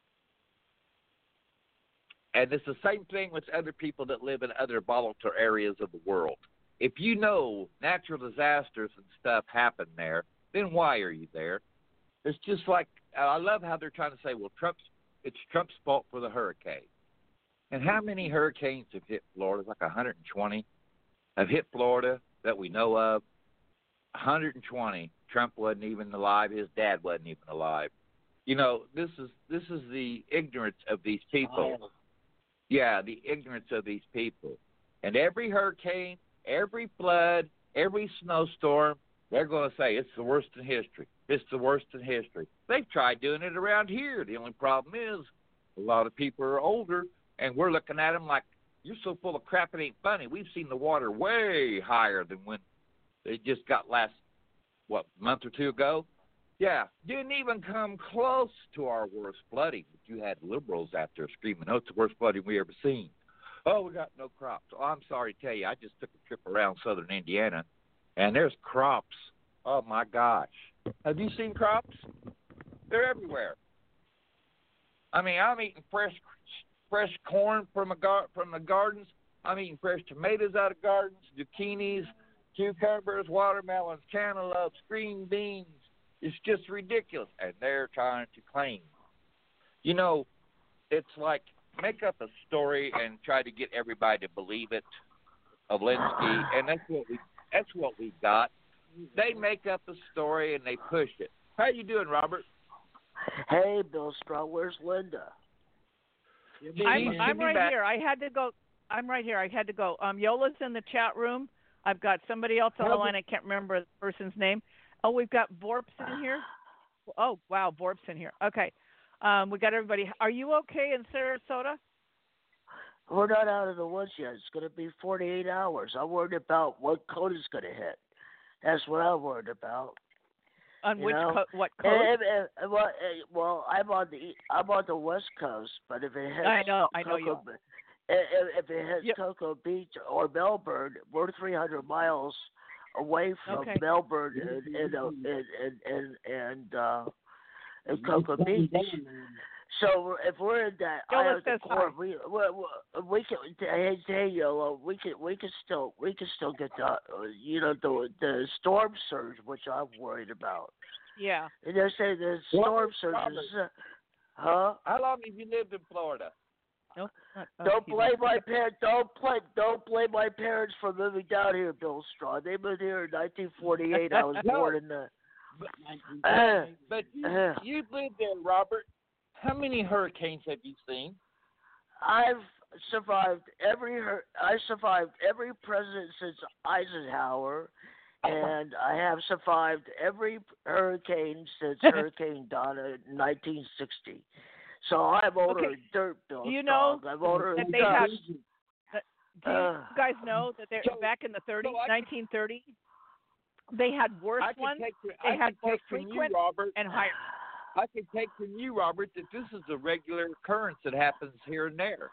[SPEAKER 11] And it's the same thing with other people that live in other volatile areas of the world. If you know natural disasters and stuff happen there, then why are you there? It's just like, I love how they're trying to say, well, Trump's it's Trump's fault for the hurricane. And how many hurricanes have hit Florida? It's like one hundred twenty have hit Florida that we know of. one hundred twenty. Trump wasn't even alive. His dad wasn't even alive. You know, this is this is the ignorance of these people. Yeah, the ignorance of these people. And every hurricane, every flood, every snowstorm, they're going to say it's the worst in history. It's the worst in history. They've tried doing it around here. The only problem is a lot of people are older, and we're looking at them like, you're so full of crap it ain't funny. We've seen the water way higher than when they just got last, what, month or two ago? Yeah, didn't even come close to our worst flooding. But you had liberals out there screaming, oh, it's the worst flooding we ever seen. Oh, we got no crops. Oh, I'm sorry to tell you, I just took a trip around southern Indiana, and there's crops. Oh, my gosh. Have you seen crops? They're everywhere. I mean, I'm eating fresh fresh corn from a gar- from the gardens. I'm eating fresh tomatoes out of gardens, zucchinis, cucumbers, watermelons, cantaloupes, green beans. It's just ridiculous. And they're trying to claim. You know, it's like make up a story and try to get everybody to believe it of Linsky, and that's what we that's what we got. They make up a story and they push it. How you doing, Robert?
[SPEAKER 1] Hey, Bill Straw, where's Linda?
[SPEAKER 10] I'm, I'm right back. here. I had to go. I'm right here. I had to go. Um, Yola's in the chat room. I've got somebody else on the line. I can't remember the person's name. Oh, we've got Vorps in here. Oh, wow, Vorps in here. Okay. Um, we got everybody. Are you okay in Sarasota?
[SPEAKER 1] We're not out of the woods yet. It's going to be forty-eight hours. I'm worried about what code is going to hit. That's what I'm worried about.
[SPEAKER 10] On
[SPEAKER 1] you
[SPEAKER 10] which
[SPEAKER 1] co-
[SPEAKER 10] what code?
[SPEAKER 1] And, and, and, well, well, I'm on the I'm on the West Coast, but if it hits
[SPEAKER 10] I know, I know
[SPEAKER 1] Cocoa,
[SPEAKER 10] you.
[SPEAKER 1] If, if it hits
[SPEAKER 10] yep.
[SPEAKER 1] Cocoa Beach or Melbourne, we're three hundred miles away from
[SPEAKER 10] okay.
[SPEAKER 1] Melbourne and and and and, and, uh, and Cocoa Beach. So if we're in that eye of the court, we we, we can hey, hey Yolo, we can we can still we can still get the you know the the storm surge, which I'm worried about.
[SPEAKER 10] Yeah.
[SPEAKER 1] And they're saying the storm surge is, uh, huh?
[SPEAKER 11] How long have you lived in Florida?
[SPEAKER 10] No, not, uh,
[SPEAKER 1] don't blame my parents. Don't play. Don't blame my parents for moving down here, Bill Straw. They moved here in nineteen forty-eight. I was
[SPEAKER 11] no.
[SPEAKER 1] born in the.
[SPEAKER 11] But, uh, but you, uh, you've lived there, Robert. How many hurricanes have you seen?
[SPEAKER 1] I've survived every. I survived every president since Eisenhower, and I have survived every hurricane since Hurricane Donna in nineteen sixty. So I'm older
[SPEAKER 10] okay.
[SPEAKER 1] dirt, Bill.
[SPEAKER 10] Do you know
[SPEAKER 1] I'm older
[SPEAKER 10] that they
[SPEAKER 1] dirt.
[SPEAKER 10] have? That, do you
[SPEAKER 1] Uh,
[SPEAKER 10] guys know that they're
[SPEAKER 11] so,
[SPEAKER 10] back in the thirties,
[SPEAKER 11] so
[SPEAKER 10] nineteen thirty? They had worse
[SPEAKER 11] I can
[SPEAKER 10] ones.
[SPEAKER 11] take,
[SPEAKER 10] They
[SPEAKER 11] I
[SPEAKER 10] had
[SPEAKER 11] can
[SPEAKER 10] more
[SPEAKER 11] take from you,
[SPEAKER 10] frequent
[SPEAKER 11] Robert.
[SPEAKER 10] and higher.
[SPEAKER 11] I can take from you, Robert, that this is a regular occurrence that happens here and there.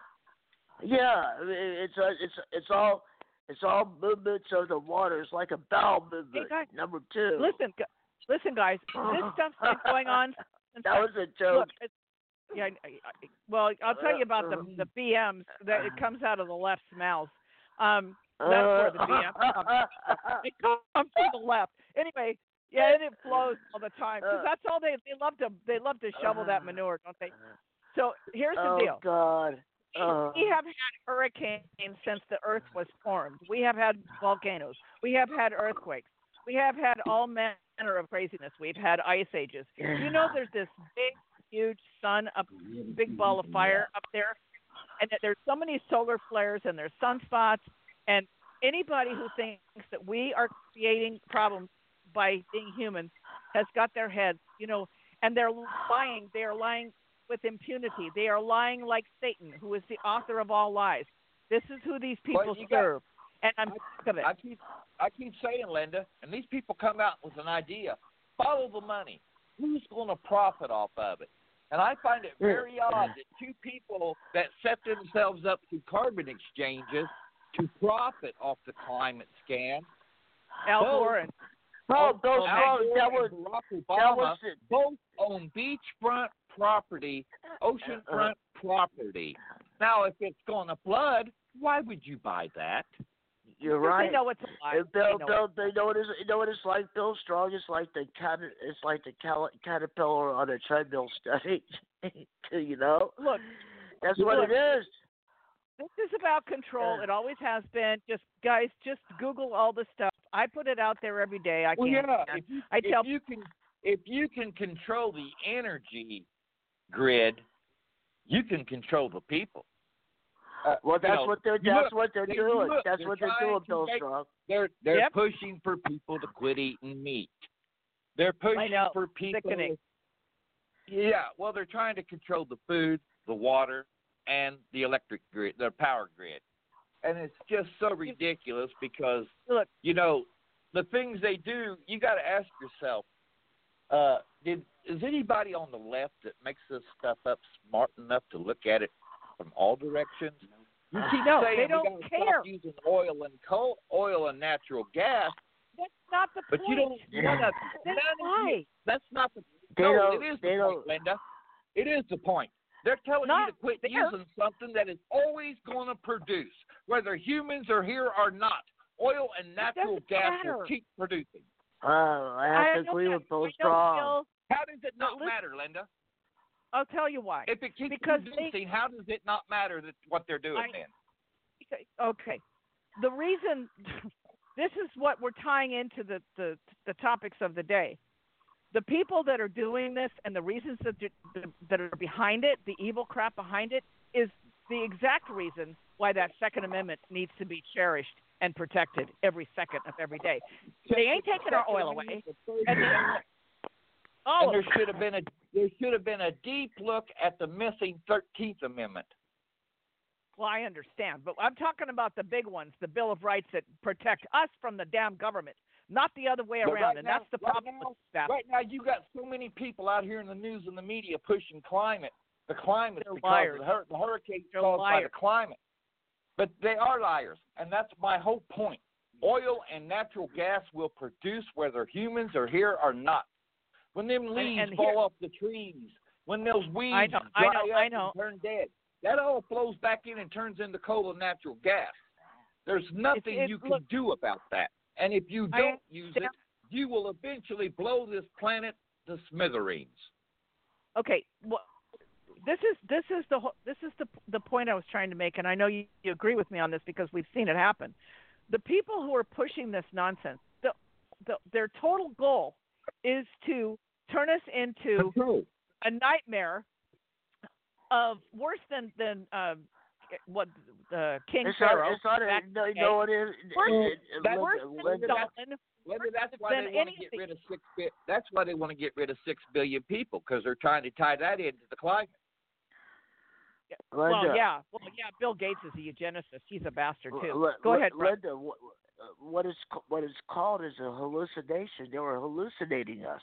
[SPEAKER 1] Yeah, I mean, it's a, it's it's all it's all movements of the water. It's like a bowel movement.
[SPEAKER 10] Hey, guys,
[SPEAKER 1] number two.
[SPEAKER 10] Listen, gu- listen, guys. This stuff's been going on. Since
[SPEAKER 1] That was a joke.
[SPEAKER 10] Look, it's, yeah. I, I, well, I'll tell you about the the B Ms. That it comes out of the left's mouths. Um, that's where the B Ms come. It comes from the left. Anyway, yeah, and it flows all the time because that's all they they love to they love to shovel that manure, don't they? So here's the
[SPEAKER 1] oh,
[SPEAKER 10] deal.
[SPEAKER 1] God. Uh,
[SPEAKER 10] We have had hurricanes since the earth was formed. We have had volcanoes. We have had earthquakes. We have had all manner of craziness. We've had ice ages. You know, there's this big, huge sun, a big ball of fire up there, and that there's so many solar flares and there's sunspots. And anybody who thinks that we are creating problems by being human has got their heads, you know, and they're lying. They are lying with impunity. They are lying like Satan, who is the author of all lies. This is who these people
[SPEAKER 11] Well, you
[SPEAKER 10] serve,
[SPEAKER 11] got,
[SPEAKER 10] and I'm
[SPEAKER 11] I,
[SPEAKER 10] sick of it.
[SPEAKER 11] I keep, I keep saying, Linda, and these people come out with an idea. Follow the money. Who's going to profit off of it? And I find it very odd that two people that set themselves up through carbon exchanges to profit off the climate scam.
[SPEAKER 10] Al
[SPEAKER 11] both,
[SPEAKER 10] Gore and
[SPEAKER 1] Oh, those
[SPEAKER 11] Al
[SPEAKER 1] folks,
[SPEAKER 11] Gore
[SPEAKER 1] that
[SPEAKER 11] and
[SPEAKER 1] was
[SPEAKER 11] Barack
[SPEAKER 1] that
[SPEAKER 11] Obama
[SPEAKER 1] was it.
[SPEAKER 11] both own beachfront property, oceanfront property. Now, if it's going to flood, why would you buy that?
[SPEAKER 1] You're
[SPEAKER 10] Because
[SPEAKER 1] right.
[SPEAKER 10] They know it's a lie.
[SPEAKER 1] And Bill,
[SPEAKER 10] They know
[SPEAKER 1] Bill,
[SPEAKER 10] it.
[SPEAKER 1] they know what it's, you know what it's like. Bill Strong is like the cat, it's like the cal- caterpillar on a treadmill study. You know,
[SPEAKER 10] Look,
[SPEAKER 1] that's
[SPEAKER 10] look,
[SPEAKER 1] what it is.
[SPEAKER 10] This is about control. It always has been. Just guys, just Google all the stuff. I put it out there every day. I
[SPEAKER 11] Well,
[SPEAKER 10] can't.
[SPEAKER 11] yeah. If you,
[SPEAKER 10] I tell
[SPEAKER 11] if you can, if you can control the energy grid, you can control the people. Uh,
[SPEAKER 1] Well, that's
[SPEAKER 11] you know,
[SPEAKER 1] what they're
[SPEAKER 11] you
[SPEAKER 1] that's
[SPEAKER 11] look,
[SPEAKER 1] what they're
[SPEAKER 11] they-
[SPEAKER 1] doing.
[SPEAKER 11] look,
[SPEAKER 1] That's
[SPEAKER 11] they're
[SPEAKER 1] what they're
[SPEAKER 11] trying
[SPEAKER 1] doing,
[SPEAKER 11] to
[SPEAKER 1] Bill
[SPEAKER 11] make-
[SPEAKER 1] Strong.
[SPEAKER 11] They're they're
[SPEAKER 10] Yep.
[SPEAKER 11] pushing for people to quit eating meat. They're pushing
[SPEAKER 10] know.
[SPEAKER 11] for people.
[SPEAKER 10] Sickening.
[SPEAKER 11] Yeah, well, they're trying to control the food, the water, and the electric grid, the power grid, and it's just so ridiculous because
[SPEAKER 10] Look,
[SPEAKER 11] you know the things they do. You got to ask yourself, uh, did is anybody on the left that makes this stuff up smart enough to look at it from all directions? You keep
[SPEAKER 10] No,
[SPEAKER 11] saying
[SPEAKER 10] they
[SPEAKER 11] we
[SPEAKER 10] don't
[SPEAKER 11] gotta
[SPEAKER 10] care.
[SPEAKER 11] Stop using oil and coal, oil and natural gas,
[SPEAKER 10] that's not the
[SPEAKER 11] but
[SPEAKER 10] point.
[SPEAKER 11] you don't. None of,
[SPEAKER 10] That's
[SPEAKER 11] none of
[SPEAKER 10] why.
[SPEAKER 11] you, that's not the.
[SPEAKER 1] They
[SPEAKER 11] no,
[SPEAKER 1] don't-
[SPEAKER 11] it is
[SPEAKER 1] they
[SPEAKER 11] the
[SPEAKER 1] don't-
[SPEAKER 11] point, Linda. It is the point. They're telling
[SPEAKER 10] Not
[SPEAKER 11] you to quit
[SPEAKER 10] there.
[SPEAKER 11] using something that is always going to produce, whether humans are here or not. Oil and natural
[SPEAKER 10] doesn't
[SPEAKER 11] gas
[SPEAKER 10] matter.
[SPEAKER 11] will keep producing.
[SPEAKER 1] Oh, I have to
[SPEAKER 10] know
[SPEAKER 1] agree
[SPEAKER 10] that.
[SPEAKER 1] with Bill
[SPEAKER 10] I know,
[SPEAKER 1] Strong.
[SPEAKER 10] Bill.
[SPEAKER 11] How does it not
[SPEAKER 10] listen-
[SPEAKER 11] matter, Linda?
[SPEAKER 10] I'll tell you why.
[SPEAKER 11] If it keeps
[SPEAKER 10] Because they-
[SPEAKER 11] producing, how does it not matter that what they're doing
[SPEAKER 10] I-
[SPEAKER 11] then?
[SPEAKER 10] Okay, okay. The reason this is what we're tying into the, the the topics of the day. The people that are doing this and the reasons that they're- that are behind it, the evil crap behind it, is the exact reason why that Second Amendment needs to be cherished and protected every second of every day. They ain't taking our oil away. And they- all
[SPEAKER 11] And there
[SPEAKER 10] of it.
[SPEAKER 11] should have been a there should have been a deep look at the missing thirteenth Amendment.
[SPEAKER 10] Well, I understand, but I'm talking about the big ones, the Bill of Rights that protect us from the damn government, not the other way
[SPEAKER 11] But
[SPEAKER 10] around.
[SPEAKER 11] right
[SPEAKER 10] and
[SPEAKER 11] now-
[SPEAKER 10] that's the
[SPEAKER 11] right
[SPEAKER 10] problem
[SPEAKER 11] now-
[SPEAKER 10] with that.
[SPEAKER 11] Right now, you got so many people out here in the news and the media pushing climate. The climate
[SPEAKER 10] They're
[SPEAKER 11] because
[SPEAKER 10] liars.
[SPEAKER 11] of the, hur- the hurricane
[SPEAKER 10] They're
[SPEAKER 11] caused by the
[SPEAKER 10] liars.
[SPEAKER 11] climate. But they are liars, and that's my whole point. Oil and natural gas will produce whether humans are here or not. When them leaves
[SPEAKER 10] and
[SPEAKER 11] fall
[SPEAKER 10] here-
[SPEAKER 11] off the trees, when those weeds
[SPEAKER 10] I know, I
[SPEAKER 11] dry
[SPEAKER 10] know,
[SPEAKER 11] up
[SPEAKER 10] I know.
[SPEAKER 11] and turn dead, that all flows back in and turns into coal and natural gas. There's nothing
[SPEAKER 10] it-
[SPEAKER 11] you can
[SPEAKER 10] look-
[SPEAKER 11] do about that. And if you
[SPEAKER 10] I
[SPEAKER 11] don't use it,
[SPEAKER 10] understand.
[SPEAKER 11] you will eventually blow this planet to smithereens.
[SPEAKER 10] Okay, well, this is this is the whole- this is the the point I was trying to make, and I know you, you agree with me on this because we've seen it happen. The people who are pushing this nonsense, the, the, their total goal is to turn us into
[SPEAKER 11] Control.
[SPEAKER 10] a nightmare of worse than than um, what the King
[SPEAKER 1] It's not,
[SPEAKER 10] Pharaoh.
[SPEAKER 1] it's not,
[SPEAKER 10] back
[SPEAKER 1] a, no,
[SPEAKER 10] in the
[SPEAKER 1] you know what it is?
[SPEAKER 10] Worse-
[SPEAKER 1] It- it-
[SPEAKER 11] that's-
[SPEAKER 10] worse
[SPEAKER 1] Linda-
[SPEAKER 10] than
[SPEAKER 1] Linda-
[SPEAKER 10] Stalin,
[SPEAKER 11] Linda, that's why they want to get rid of six. That's why they want to get rid of six billion people because they're trying to tie that into the climate.
[SPEAKER 10] Linda. Well, yeah, well, yeah. Bill Gates is a eugenicist. He's a bastard too.
[SPEAKER 1] L-
[SPEAKER 10] Go
[SPEAKER 1] L-
[SPEAKER 10] ahead,
[SPEAKER 1] Linda. What, what is what is called is a hallucination. They were hallucinating us.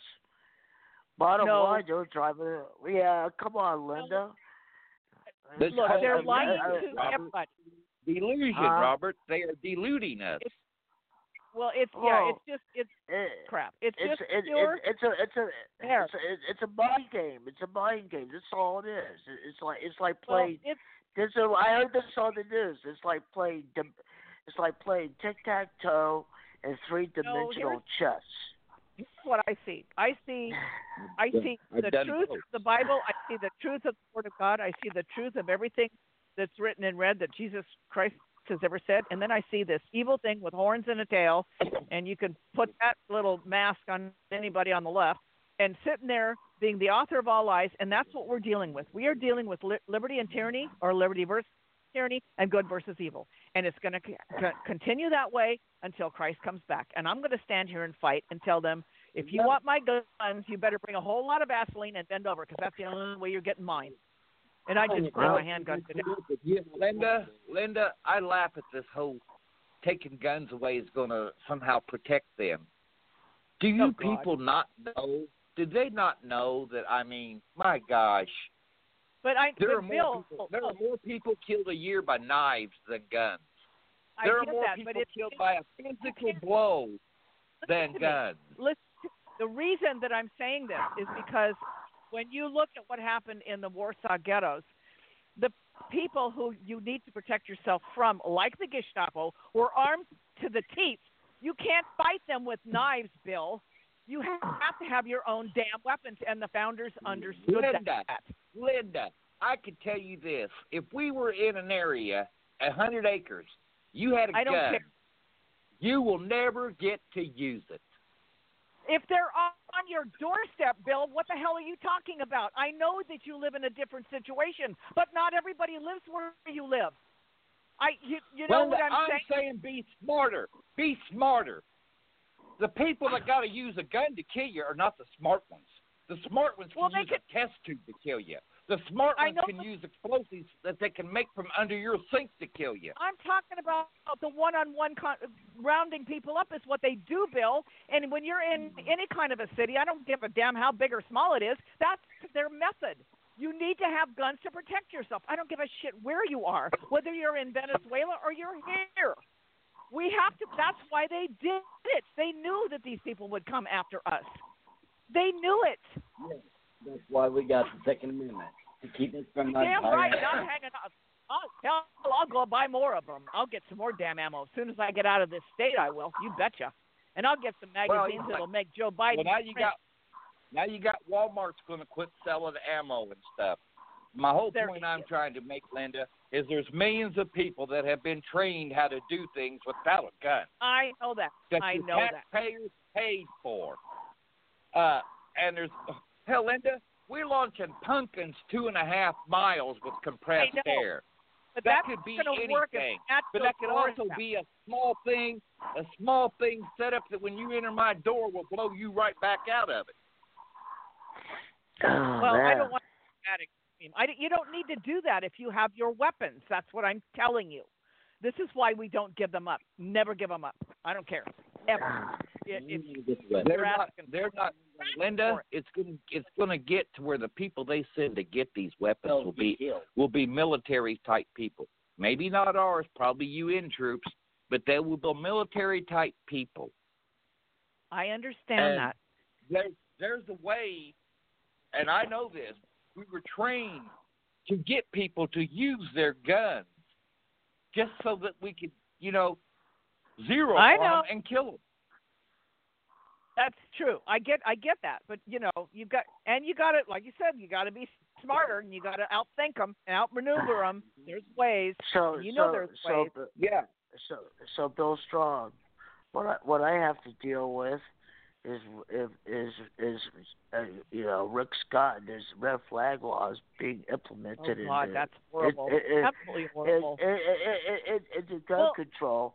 [SPEAKER 1] Bottom
[SPEAKER 10] no.
[SPEAKER 1] line, they were driving. Yeah, come on, Linda.
[SPEAKER 10] Look, they're lying to everybody.
[SPEAKER 11] Delusion,
[SPEAKER 1] huh?
[SPEAKER 11] Robert. They are deluding us.
[SPEAKER 10] It's, well, it's
[SPEAKER 1] Whoa.
[SPEAKER 10] yeah, it's just it's
[SPEAKER 1] it,
[SPEAKER 10] crap. It's,
[SPEAKER 1] it's
[SPEAKER 10] just
[SPEAKER 1] it,
[SPEAKER 10] pure.
[SPEAKER 1] It, it's a it's a it's a, it's a mind game. It's a mind game. That's all it is. It's like it's like playing.
[SPEAKER 10] Well, it's,
[SPEAKER 1] this is, I heard this on the news. It's like playing. It's like playing tic tac toe and three dimensional
[SPEAKER 10] no,
[SPEAKER 1] chess.
[SPEAKER 10] Here's what I see. I see. I see the truth of the Bible. I see the truth of the Word of God. I see the truth of everything that's written and read that Jesus Christ has ever said. And then I see this evil thing with horns and a tail, and you can put that little mask on anybody on the left, and sitting there being the author of all lies, and that's what we're dealing with. We are dealing with li- liberty and tyranny, or liberty versus tyranny, and good versus evil. And it's going to c- continue that way until Christ comes back. And I'm going to stand here and fight and tell them, if you want my guns, you better bring a whole lot of Vaseline and bend over, because that's the only way you're getting mine. And I just bring my handgun today.
[SPEAKER 11] Linda, Linda, I laugh at this whole taking guns away is going to somehow protect them. Do you
[SPEAKER 10] oh,
[SPEAKER 11] people not know? Did they not know that? I mean, my gosh.
[SPEAKER 10] But I,
[SPEAKER 11] there
[SPEAKER 10] but
[SPEAKER 11] are more
[SPEAKER 10] Bill,
[SPEAKER 11] people. There are more people killed a year by knives than guns.
[SPEAKER 10] I
[SPEAKER 11] there are
[SPEAKER 10] get
[SPEAKER 11] more
[SPEAKER 10] that,
[SPEAKER 11] people
[SPEAKER 10] but it,
[SPEAKER 11] killed by a physical blow than guns.
[SPEAKER 10] Listen, the reason that I'm saying this is because when you look at what happened in the Warsaw ghettos, the people who you need to protect yourself from, like the Gestapo, were armed to the teeth. You can't fight them with knives, Bill. You have to have your own damn weapons, and the founders understood
[SPEAKER 11] Linda,
[SPEAKER 10] that.
[SPEAKER 11] Linda, I can tell you this. If we were in an area, a hundred acres, you had a
[SPEAKER 10] I don't
[SPEAKER 11] gun,
[SPEAKER 10] care.
[SPEAKER 11] You will never get to use it.
[SPEAKER 10] If they're on your doorstep, Bill, what the hell are you talking about? I know that you live in a different situation, but not everybody lives where you live. I, you, you know
[SPEAKER 11] Linda,
[SPEAKER 10] what I'm,
[SPEAKER 11] I'm
[SPEAKER 10] saying?
[SPEAKER 11] saying be smarter. Be smarter. The people that got to use a gun to kill you are not the smart ones. The smart ones can
[SPEAKER 10] well,
[SPEAKER 11] use
[SPEAKER 10] can...
[SPEAKER 11] a test tube to kill you. The smart
[SPEAKER 10] I
[SPEAKER 11] ones
[SPEAKER 10] know,
[SPEAKER 11] can use explosives that they can make from under your sink to kill you.
[SPEAKER 10] I'm talking about the one-on-one con- rounding people up is what they do, Bill. And when you're in any kind of a city, I don't give a damn how big or small it is, that's their method. You need to have guns to protect yourself. I don't give a shit where you are, whether you're in Venezuela or you're here. We have to. That's why they did it. They knew that these people would come after us. They knew it.
[SPEAKER 12] Yeah, that's why we got the Second Amendment, to keep us from...
[SPEAKER 10] Damn right, not hanging out. I'll, hell, I'll go buy more of them. I'll get some more damn ammo. As soon as I get out of this state, I will. You betcha. And I'll get some magazines
[SPEAKER 11] well,
[SPEAKER 10] that'll make Joe Biden...
[SPEAKER 11] Well, now you got, now you got Walmart's going to quit selling ammo and stuff. My whole
[SPEAKER 10] there
[SPEAKER 11] point I'm trying to make, Linda, is there's millions of people that have been trained how to do things without a gun.
[SPEAKER 10] I know that.
[SPEAKER 11] That
[SPEAKER 10] I
[SPEAKER 11] the
[SPEAKER 10] know that.
[SPEAKER 11] taxpayers paid for. Uh, and there's, hell, Linda, we're launching pumpkins two and a half miles with compressed air.
[SPEAKER 10] But
[SPEAKER 11] that
[SPEAKER 10] that's
[SPEAKER 11] could be
[SPEAKER 10] anything. Work
[SPEAKER 11] but that could also be a small thing, a small thing set up that when you enter my door will blow you right back out of it.
[SPEAKER 1] Oh,
[SPEAKER 10] well,
[SPEAKER 1] man.
[SPEAKER 10] I don't want that extreme. I, you don't need to do that if you have your weapons. That's what I'm telling you. This is why we don't give them up. Never give them up. I don't care. Ever. It, it's,
[SPEAKER 11] they're not. They're not. Linda, it's going. It's going to get to where the people they send to get these weapons will be will be military type people. Maybe not ours. Probably U N troops, but they will be military type people.
[SPEAKER 10] I understand
[SPEAKER 11] and
[SPEAKER 10] that.
[SPEAKER 11] There's there's a way, and I know this. We were trained to get people to use their guns, just so that we could, you know, zero
[SPEAKER 10] I
[SPEAKER 11] them
[SPEAKER 10] know.
[SPEAKER 11] and kill them.
[SPEAKER 10] That's true. I get I get that, but you know, you got and you got to, like you said, you got to be smarter and you got to outthink them and outmaneuver them. There's ways.
[SPEAKER 1] So
[SPEAKER 10] you
[SPEAKER 1] so,
[SPEAKER 10] know there's
[SPEAKER 1] so,
[SPEAKER 10] ways.
[SPEAKER 11] Yeah.
[SPEAKER 1] So so Bill Strong, what I what I have to deal with is is is, is uh, you know Rick Scott and his red flag laws being implemented.
[SPEAKER 10] Oh God,
[SPEAKER 1] in
[SPEAKER 10] that's
[SPEAKER 1] the,
[SPEAKER 10] horrible.
[SPEAKER 1] It, it,
[SPEAKER 10] Absolutely horrible.
[SPEAKER 1] It, it, it, it, it, it's a gun
[SPEAKER 10] well,
[SPEAKER 1] control.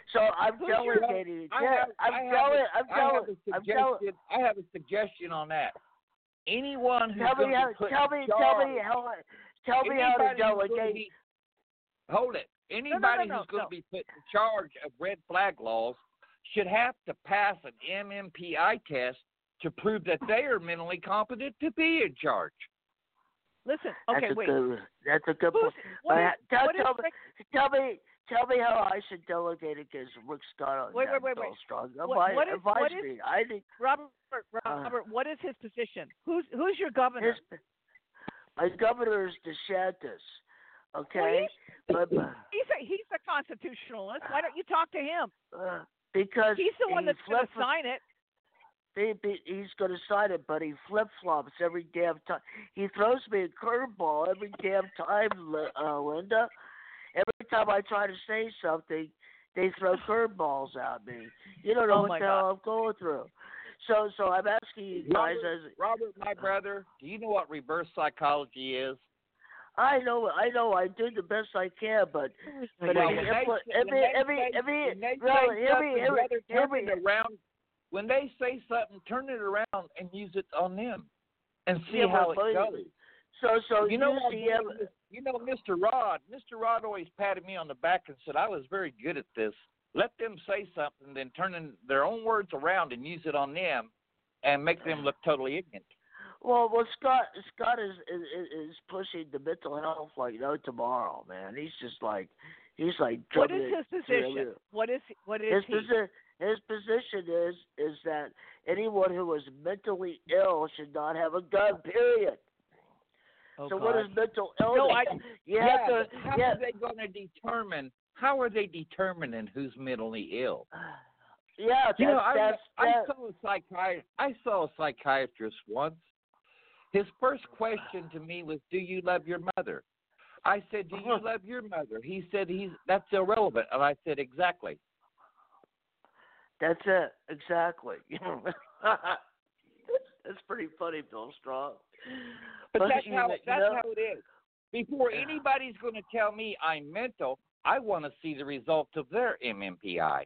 [SPEAKER 1] So I'm
[SPEAKER 10] Who's
[SPEAKER 1] delegating.
[SPEAKER 11] I
[SPEAKER 1] Yeah,
[SPEAKER 11] have,
[SPEAKER 1] I'm
[SPEAKER 11] I have
[SPEAKER 1] telling.
[SPEAKER 11] a-
[SPEAKER 1] I'm
[SPEAKER 11] I have
[SPEAKER 1] telling.
[SPEAKER 11] a
[SPEAKER 1] I'm telling.
[SPEAKER 11] suggestion. I have a suggestion on that. Anyone who's
[SPEAKER 1] Tell me
[SPEAKER 11] going
[SPEAKER 1] how.
[SPEAKER 11] to put
[SPEAKER 1] Tell me.
[SPEAKER 11] in
[SPEAKER 1] Tell me
[SPEAKER 11] charge-
[SPEAKER 1] how. Tell me how to
[SPEAKER 11] anybody who's gonna
[SPEAKER 1] delegate.
[SPEAKER 11] be- Hold it. Anybody
[SPEAKER 10] no, no,
[SPEAKER 11] who's going
[SPEAKER 10] no.
[SPEAKER 11] to be put in charge of red flag laws should have to pass an M M P I test to prove that they are mentally competent to be in charge.
[SPEAKER 10] Listen, okay,
[SPEAKER 1] that's a
[SPEAKER 10] wait.
[SPEAKER 1] Good, that's a good
[SPEAKER 10] Who's,
[SPEAKER 1] point.
[SPEAKER 10] what
[SPEAKER 1] But
[SPEAKER 10] is,
[SPEAKER 1] tell,
[SPEAKER 10] what is
[SPEAKER 1] tell,
[SPEAKER 10] Rick,
[SPEAKER 1] me, tell me. Tell me how I should delegate against Rick Scott on
[SPEAKER 10] Wait,
[SPEAKER 1] that
[SPEAKER 10] wait, wait,
[SPEAKER 1] Bill
[SPEAKER 10] wait.
[SPEAKER 1] Strong.
[SPEAKER 10] What-
[SPEAKER 1] Advise,
[SPEAKER 10] what is-
[SPEAKER 1] advise
[SPEAKER 10] what is-
[SPEAKER 1] me. I think
[SPEAKER 10] Robert, Robert, what is his position? Who's who's your governor?
[SPEAKER 1] his, my governor is DeSantis. Okay,
[SPEAKER 10] Well,
[SPEAKER 1] but
[SPEAKER 10] He's a he's a constitutionalist. Why don't you talk to him?
[SPEAKER 1] uh, because
[SPEAKER 10] He's the one
[SPEAKER 1] he
[SPEAKER 10] that's going to
[SPEAKER 1] flip-
[SPEAKER 10] sign it.
[SPEAKER 1] He, he- he's going to sign it, but he flip flops every damn time. He throws me a curveball every damn time, Li- uh, Linda. Every time I try to say something, they throw curveballs at me. You don't know
[SPEAKER 10] Oh,
[SPEAKER 1] what
[SPEAKER 10] my
[SPEAKER 1] the hell
[SPEAKER 10] God.
[SPEAKER 1] I'm going through. So, so I'm asking you guys
[SPEAKER 11] Robert,
[SPEAKER 1] as
[SPEAKER 11] Robert, my brother, do you know what reverse psychology is?
[SPEAKER 1] I know, I know, I do the best I can, but but
[SPEAKER 11] Well,
[SPEAKER 1] if
[SPEAKER 11] when
[SPEAKER 1] you
[SPEAKER 11] they
[SPEAKER 1] impl-
[SPEAKER 11] say-
[SPEAKER 1] if
[SPEAKER 11] when
[SPEAKER 1] it-
[SPEAKER 11] they
[SPEAKER 1] if it-
[SPEAKER 11] say-
[SPEAKER 1] if it-
[SPEAKER 11] when they
[SPEAKER 1] well,
[SPEAKER 11] say
[SPEAKER 1] hear me,
[SPEAKER 11] something,
[SPEAKER 1] hear me,
[SPEAKER 11] brother,
[SPEAKER 1] hear
[SPEAKER 11] turn
[SPEAKER 1] me.
[SPEAKER 11] it around. When they say something, turn it around and use it on them, and see
[SPEAKER 1] Yeah,
[SPEAKER 11] how it
[SPEAKER 1] but-
[SPEAKER 11] goes.
[SPEAKER 1] So, so
[SPEAKER 11] you know
[SPEAKER 1] you
[SPEAKER 11] what?
[SPEAKER 1] see,
[SPEAKER 11] brother,
[SPEAKER 1] em-
[SPEAKER 11] You know, Mister Rod. Mister Rod always patted me on the back and said I was very good at this. Let them say something, then turn in their own words around and use it on them, and make them look totally ignorant.
[SPEAKER 1] Well, well, Scott, Scott is, is is pushing the mental health like no tomorrow, man. He's just like, he's like.
[SPEAKER 10] What is
[SPEAKER 1] drumming
[SPEAKER 10] his
[SPEAKER 1] it through
[SPEAKER 10] position?
[SPEAKER 1] every-
[SPEAKER 10] What is what is
[SPEAKER 1] His
[SPEAKER 10] he?
[SPEAKER 1] position, his position is is that anyone who is mentally ill should not have a gun. Period.
[SPEAKER 10] Oh,
[SPEAKER 1] so
[SPEAKER 10] God.
[SPEAKER 1] what is mental illness?
[SPEAKER 10] No, I,
[SPEAKER 1] you
[SPEAKER 11] yeah,
[SPEAKER 1] have to.
[SPEAKER 11] but how
[SPEAKER 1] yeah.
[SPEAKER 11] are they going to determine? How are they determining who's mentally ill?
[SPEAKER 1] Yeah, that's,
[SPEAKER 11] You know, I,
[SPEAKER 1] that's,
[SPEAKER 11] I
[SPEAKER 1] that-
[SPEAKER 11] saw a psychiatrist. I saw a psychiatrist once. His first question to me was, "Do you love your mother?" I said, "Do you love your mother?" He said, "He's that's irrelevant." And I said, "Exactly."
[SPEAKER 1] That's it. Exactly. That's pretty funny, Bill Strong.
[SPEAKER 11] But that's
[SPEAKER 1] you
[SPEAKER 11] how
[SPEAKER 1] know-
[SPEAKER 11] that's
[SPEAKER 1] you know,
[SPEAKER 11] how it is. Before anybody's going to tell me I'm mental, I want to see the results of their M M P I.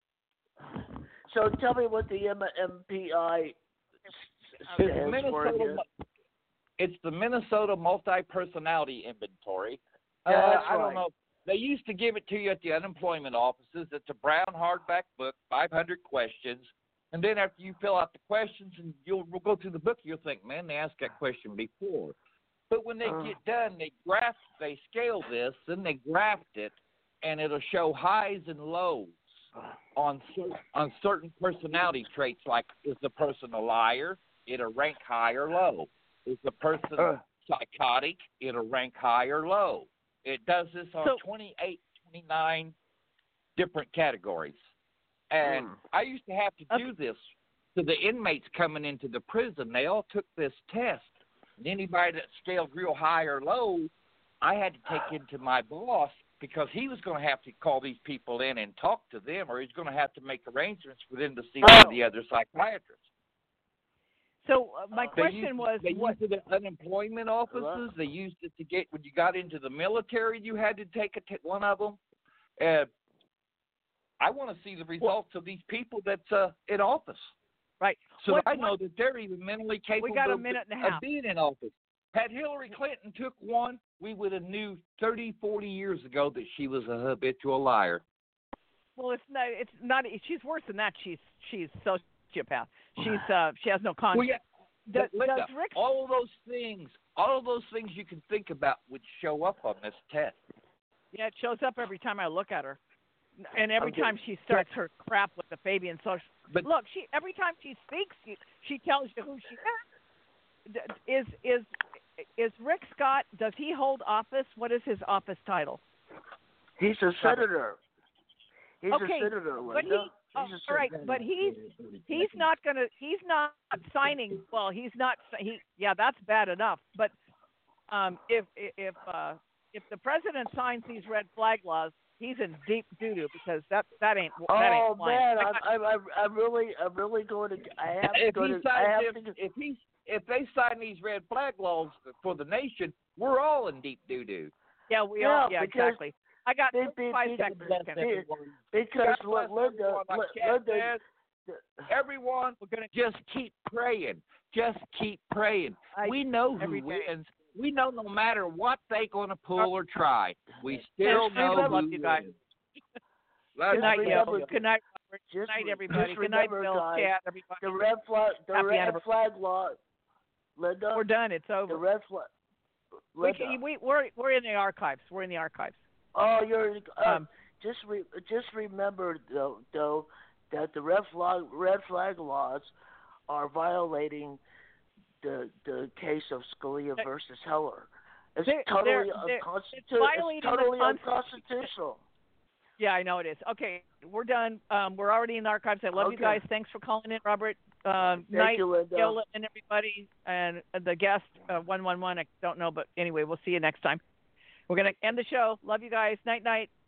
[SPEAKER 1] So tell me what the M P I
[SPEAKER 11] It's
[SPEAKER 1] stands for
[SPEAKER 11] Minnesota.
[SPEAKER 1] again.
[SPEAKER 11] It's the Minnesota Multi-Personality Inventory.
[SPEAKER 1] Yeah,
[SPEAKER 11] uh,
[SPEAKER 1] that's
[SPEAKER 11] I don't
[SPEAKER 1] right.
[SPEAKER 11] know. They used to give it to you at the unemployment offices. It's a brown hardback book, five hundred questions. And then after you fill out the questions and you'll we'll go through the book, you'll think, man, they asked that question before. But when they
[SPEAKER 1] Uh.
[SPEAKER 11] get done, they graph, they scale this, then they graft it, and it'll show highs and lows on cer- on certain personality traits. Like, is the person a liar? It'll rank high or low. Is the person
[SPEAKER 1] Uh.
[SPEAKER 11] psychotic? It'll rank high or low. It does this on
[SPEAKER 10] So-
[SPEAKER 11] twenty-eight, twenty-nine different categories. And
[SPEAKER 1] Mm.
[SPEAKER 11] I used to have to do this to the inmates coming into the prison. They all took this test. And anybody that scaled real high or low, I had to take into my boss because he was going to have to call these people in and talk to them, or he's going to have to make arrangements for them to see one of the other psychiatrists.
[SPEAKER 10] So uh, my
[SPEAKER 11] They
[SPEAKER 10] question
[SPEAKER 11] used,
[SPEAKER 10] was,
[SPEAKER 11] they
[SPEAKER 10] what?
[SPEAKER 11] used it at unemployment offices. They used it to get when you got into the military. You had to take a t- one of them. Uh, I want to see the results of these people that's uh, in office.
[SPEAKER 10] Right.
[SPEAKER 11] So
[SPEAKER 10] What-
[SPEAKER 11] I know that they're even mentally capable
[SPEAKER 10] We got a
[SPEAKER 11] of,
[SPEAKER 10] minute and a
[SPEAKER 11] of
[SPEAKER 10] half.
[SPEAKER 11] being in office. Had Hillary Clinton took one, we would have knew thirty, forty years ago that she was a habitual liar.
[SPEAKER 10] Well, it's not. It's not. She's worse than that. She's she's sociopath. She's uh. She has no conscience.
[SPEAKER 11] Well, yeah,
[SPEAKER 10] Does,
[SPEAKER 11] but Linda,
[SPEAKER 10] does Rick?
[SPEAKER 11] all of those things, all of those things you can think about would show up on this test.
[SPEAKER 10] Yeah, it shows up every time I look at her, and every
[SPEAKER 11] Okay.
[SPEAKER 10] time she starts her crap with the Fabian social.
[SPEAKER 11] But
[SPEAKER 10] Look, she every time she speaks, she, she tells you who she is. D- Is is is Rick Scott? Does he hold office? What is his office title?
[SPEAKER 1] He's a senator. He's
[SPEAKER 10] Okay,
[SPEAKER 1] a senator,
[SPEAKER 10] but he.
[SPEAKER 1] Linda.
[SPEAKER 10] Oh,
[SPEAKER 1] He's a
[SPEAKER 10] all right,
[SPEAKER 1] senator.
[SPEAKER 10] but he's he's not gonna he's not signing. Well, he's not. He yeah, that's bad enough. But um, if if uh, if the president signs these red flag laws, he's in deep doo doo because that that ain't that
[SPEAKER 1] Oh
[SPEAKER 10] ain't flying.
[SPEAKER 1] man,
[SPEAKER 10] I
[SPEAKER 1] I'm,
[SPEAKER 10] got-
[SPEAKER 1] I'm, I'm, I'm really, I'm really going to. I have to
[SPEAKER 11] if
[SPEAKER 1] go
[SPEAKER 11] he
[SPEAKER 1] to.
[SPEAKER 11] signs
[SPEAKER 1] I have
[SPEAKER 11] them,
[SPEAKER 1] to.
[SPEAKER 11] if he if they sign these red flag laws for the nation, we're all in deep doo doo.
[SPEAKER 10] yeah, we
[SPEAKER 1] Yeah,
[SPEAKER 10] all yeah
[SPEAKER 1] because-
[SPEAKER 10] exactly. I got
[SPEAKER 1] be, be,
[SPEAKER 10] five
[SPEAKER 1] be,
[SPEAKER 10] seconds.
[SPEAKER 1] be, because
[SPEAKER 11] God bless
[SPEAKER 1] Linda,
[SPEAKER 11] everyone, like Ken
[SPEAKER 1] Linda,
[SPEAKER 11] says. Everyone, we're gonna just keep praying. Just keep praying.
[SPEAKER 10] I,
[SPEAKER 11] we know who
[SPEAKER 10] every day.
[SPEAKER 11] wins. We know no matter what they're going to pull or try, we still know who
[SPEAKER 10] love you guys.
[SPEAKER 11] wins.
[SPEAKER 10] Good night,
[SPEAKER 1] remember,
[SPEAKER 10] Gil. Good night, Robert.
[SPEAKER 1] Just,
[SPEAKER 10] Good night,
[SPEAKER 1] re-
[SPEAKER 10] everybody.
[SPEAKER 1] just
[SPEAKER 10] Good night,
[SPEAKER 1] remember,
[SPEAKER 10] Bill,
[SPEAKER 1] guys,
[SPEAKER 10] Chad, everybody.
[SPEAKER 1] the red flag, the
[SPEAKER 10] Happy
[SPEAKER 1] red
[SPEAKER 10] anniversary.
[SPEAKER 1] flag law, Linda.
[SPEAKER 10] We're done. It's over.
[SPEAKER 1] The red flag.
[SPEAKER 10] We, we, we're we're in the archives. We're in the archives.
[SPEAKER 1] Oh, you're uh,
[SPEAKER 10] Um,
[SPEAKER 1] just re, just remember though though that the red flag red flag laws are violating the the case of Scalia versus Heller. It's
[SPEAKER 10] they're,
[SPEAKER 1] totally
[SPEAKER 10] they're,
[SPEAKER 1] unconstitu-
[SPEAKER 10] it's violating
[SPEAKER 1] it's totally
[SPEAKER 10] the
[SPEAKER 1] unconstitutional.
[SPEAKER 10] Yeah, I know it is. Okay, we're done. Um, we're already in the archives. I love
[SPEAKER 1] Okay.
[SPEAKER 10] you guys. Thanks for calling in, Robert. Uh,
[SPEAKER 1] Thank
[SPEAKER 10] night,
[SPEAKER 1] you, Linda.
[SPEAKER 10] Gil, and everybody, and the guest uh, one one one. I don't know, but anyway, we'll see you next time. We're gonna end the show. Love you guys. Night, night.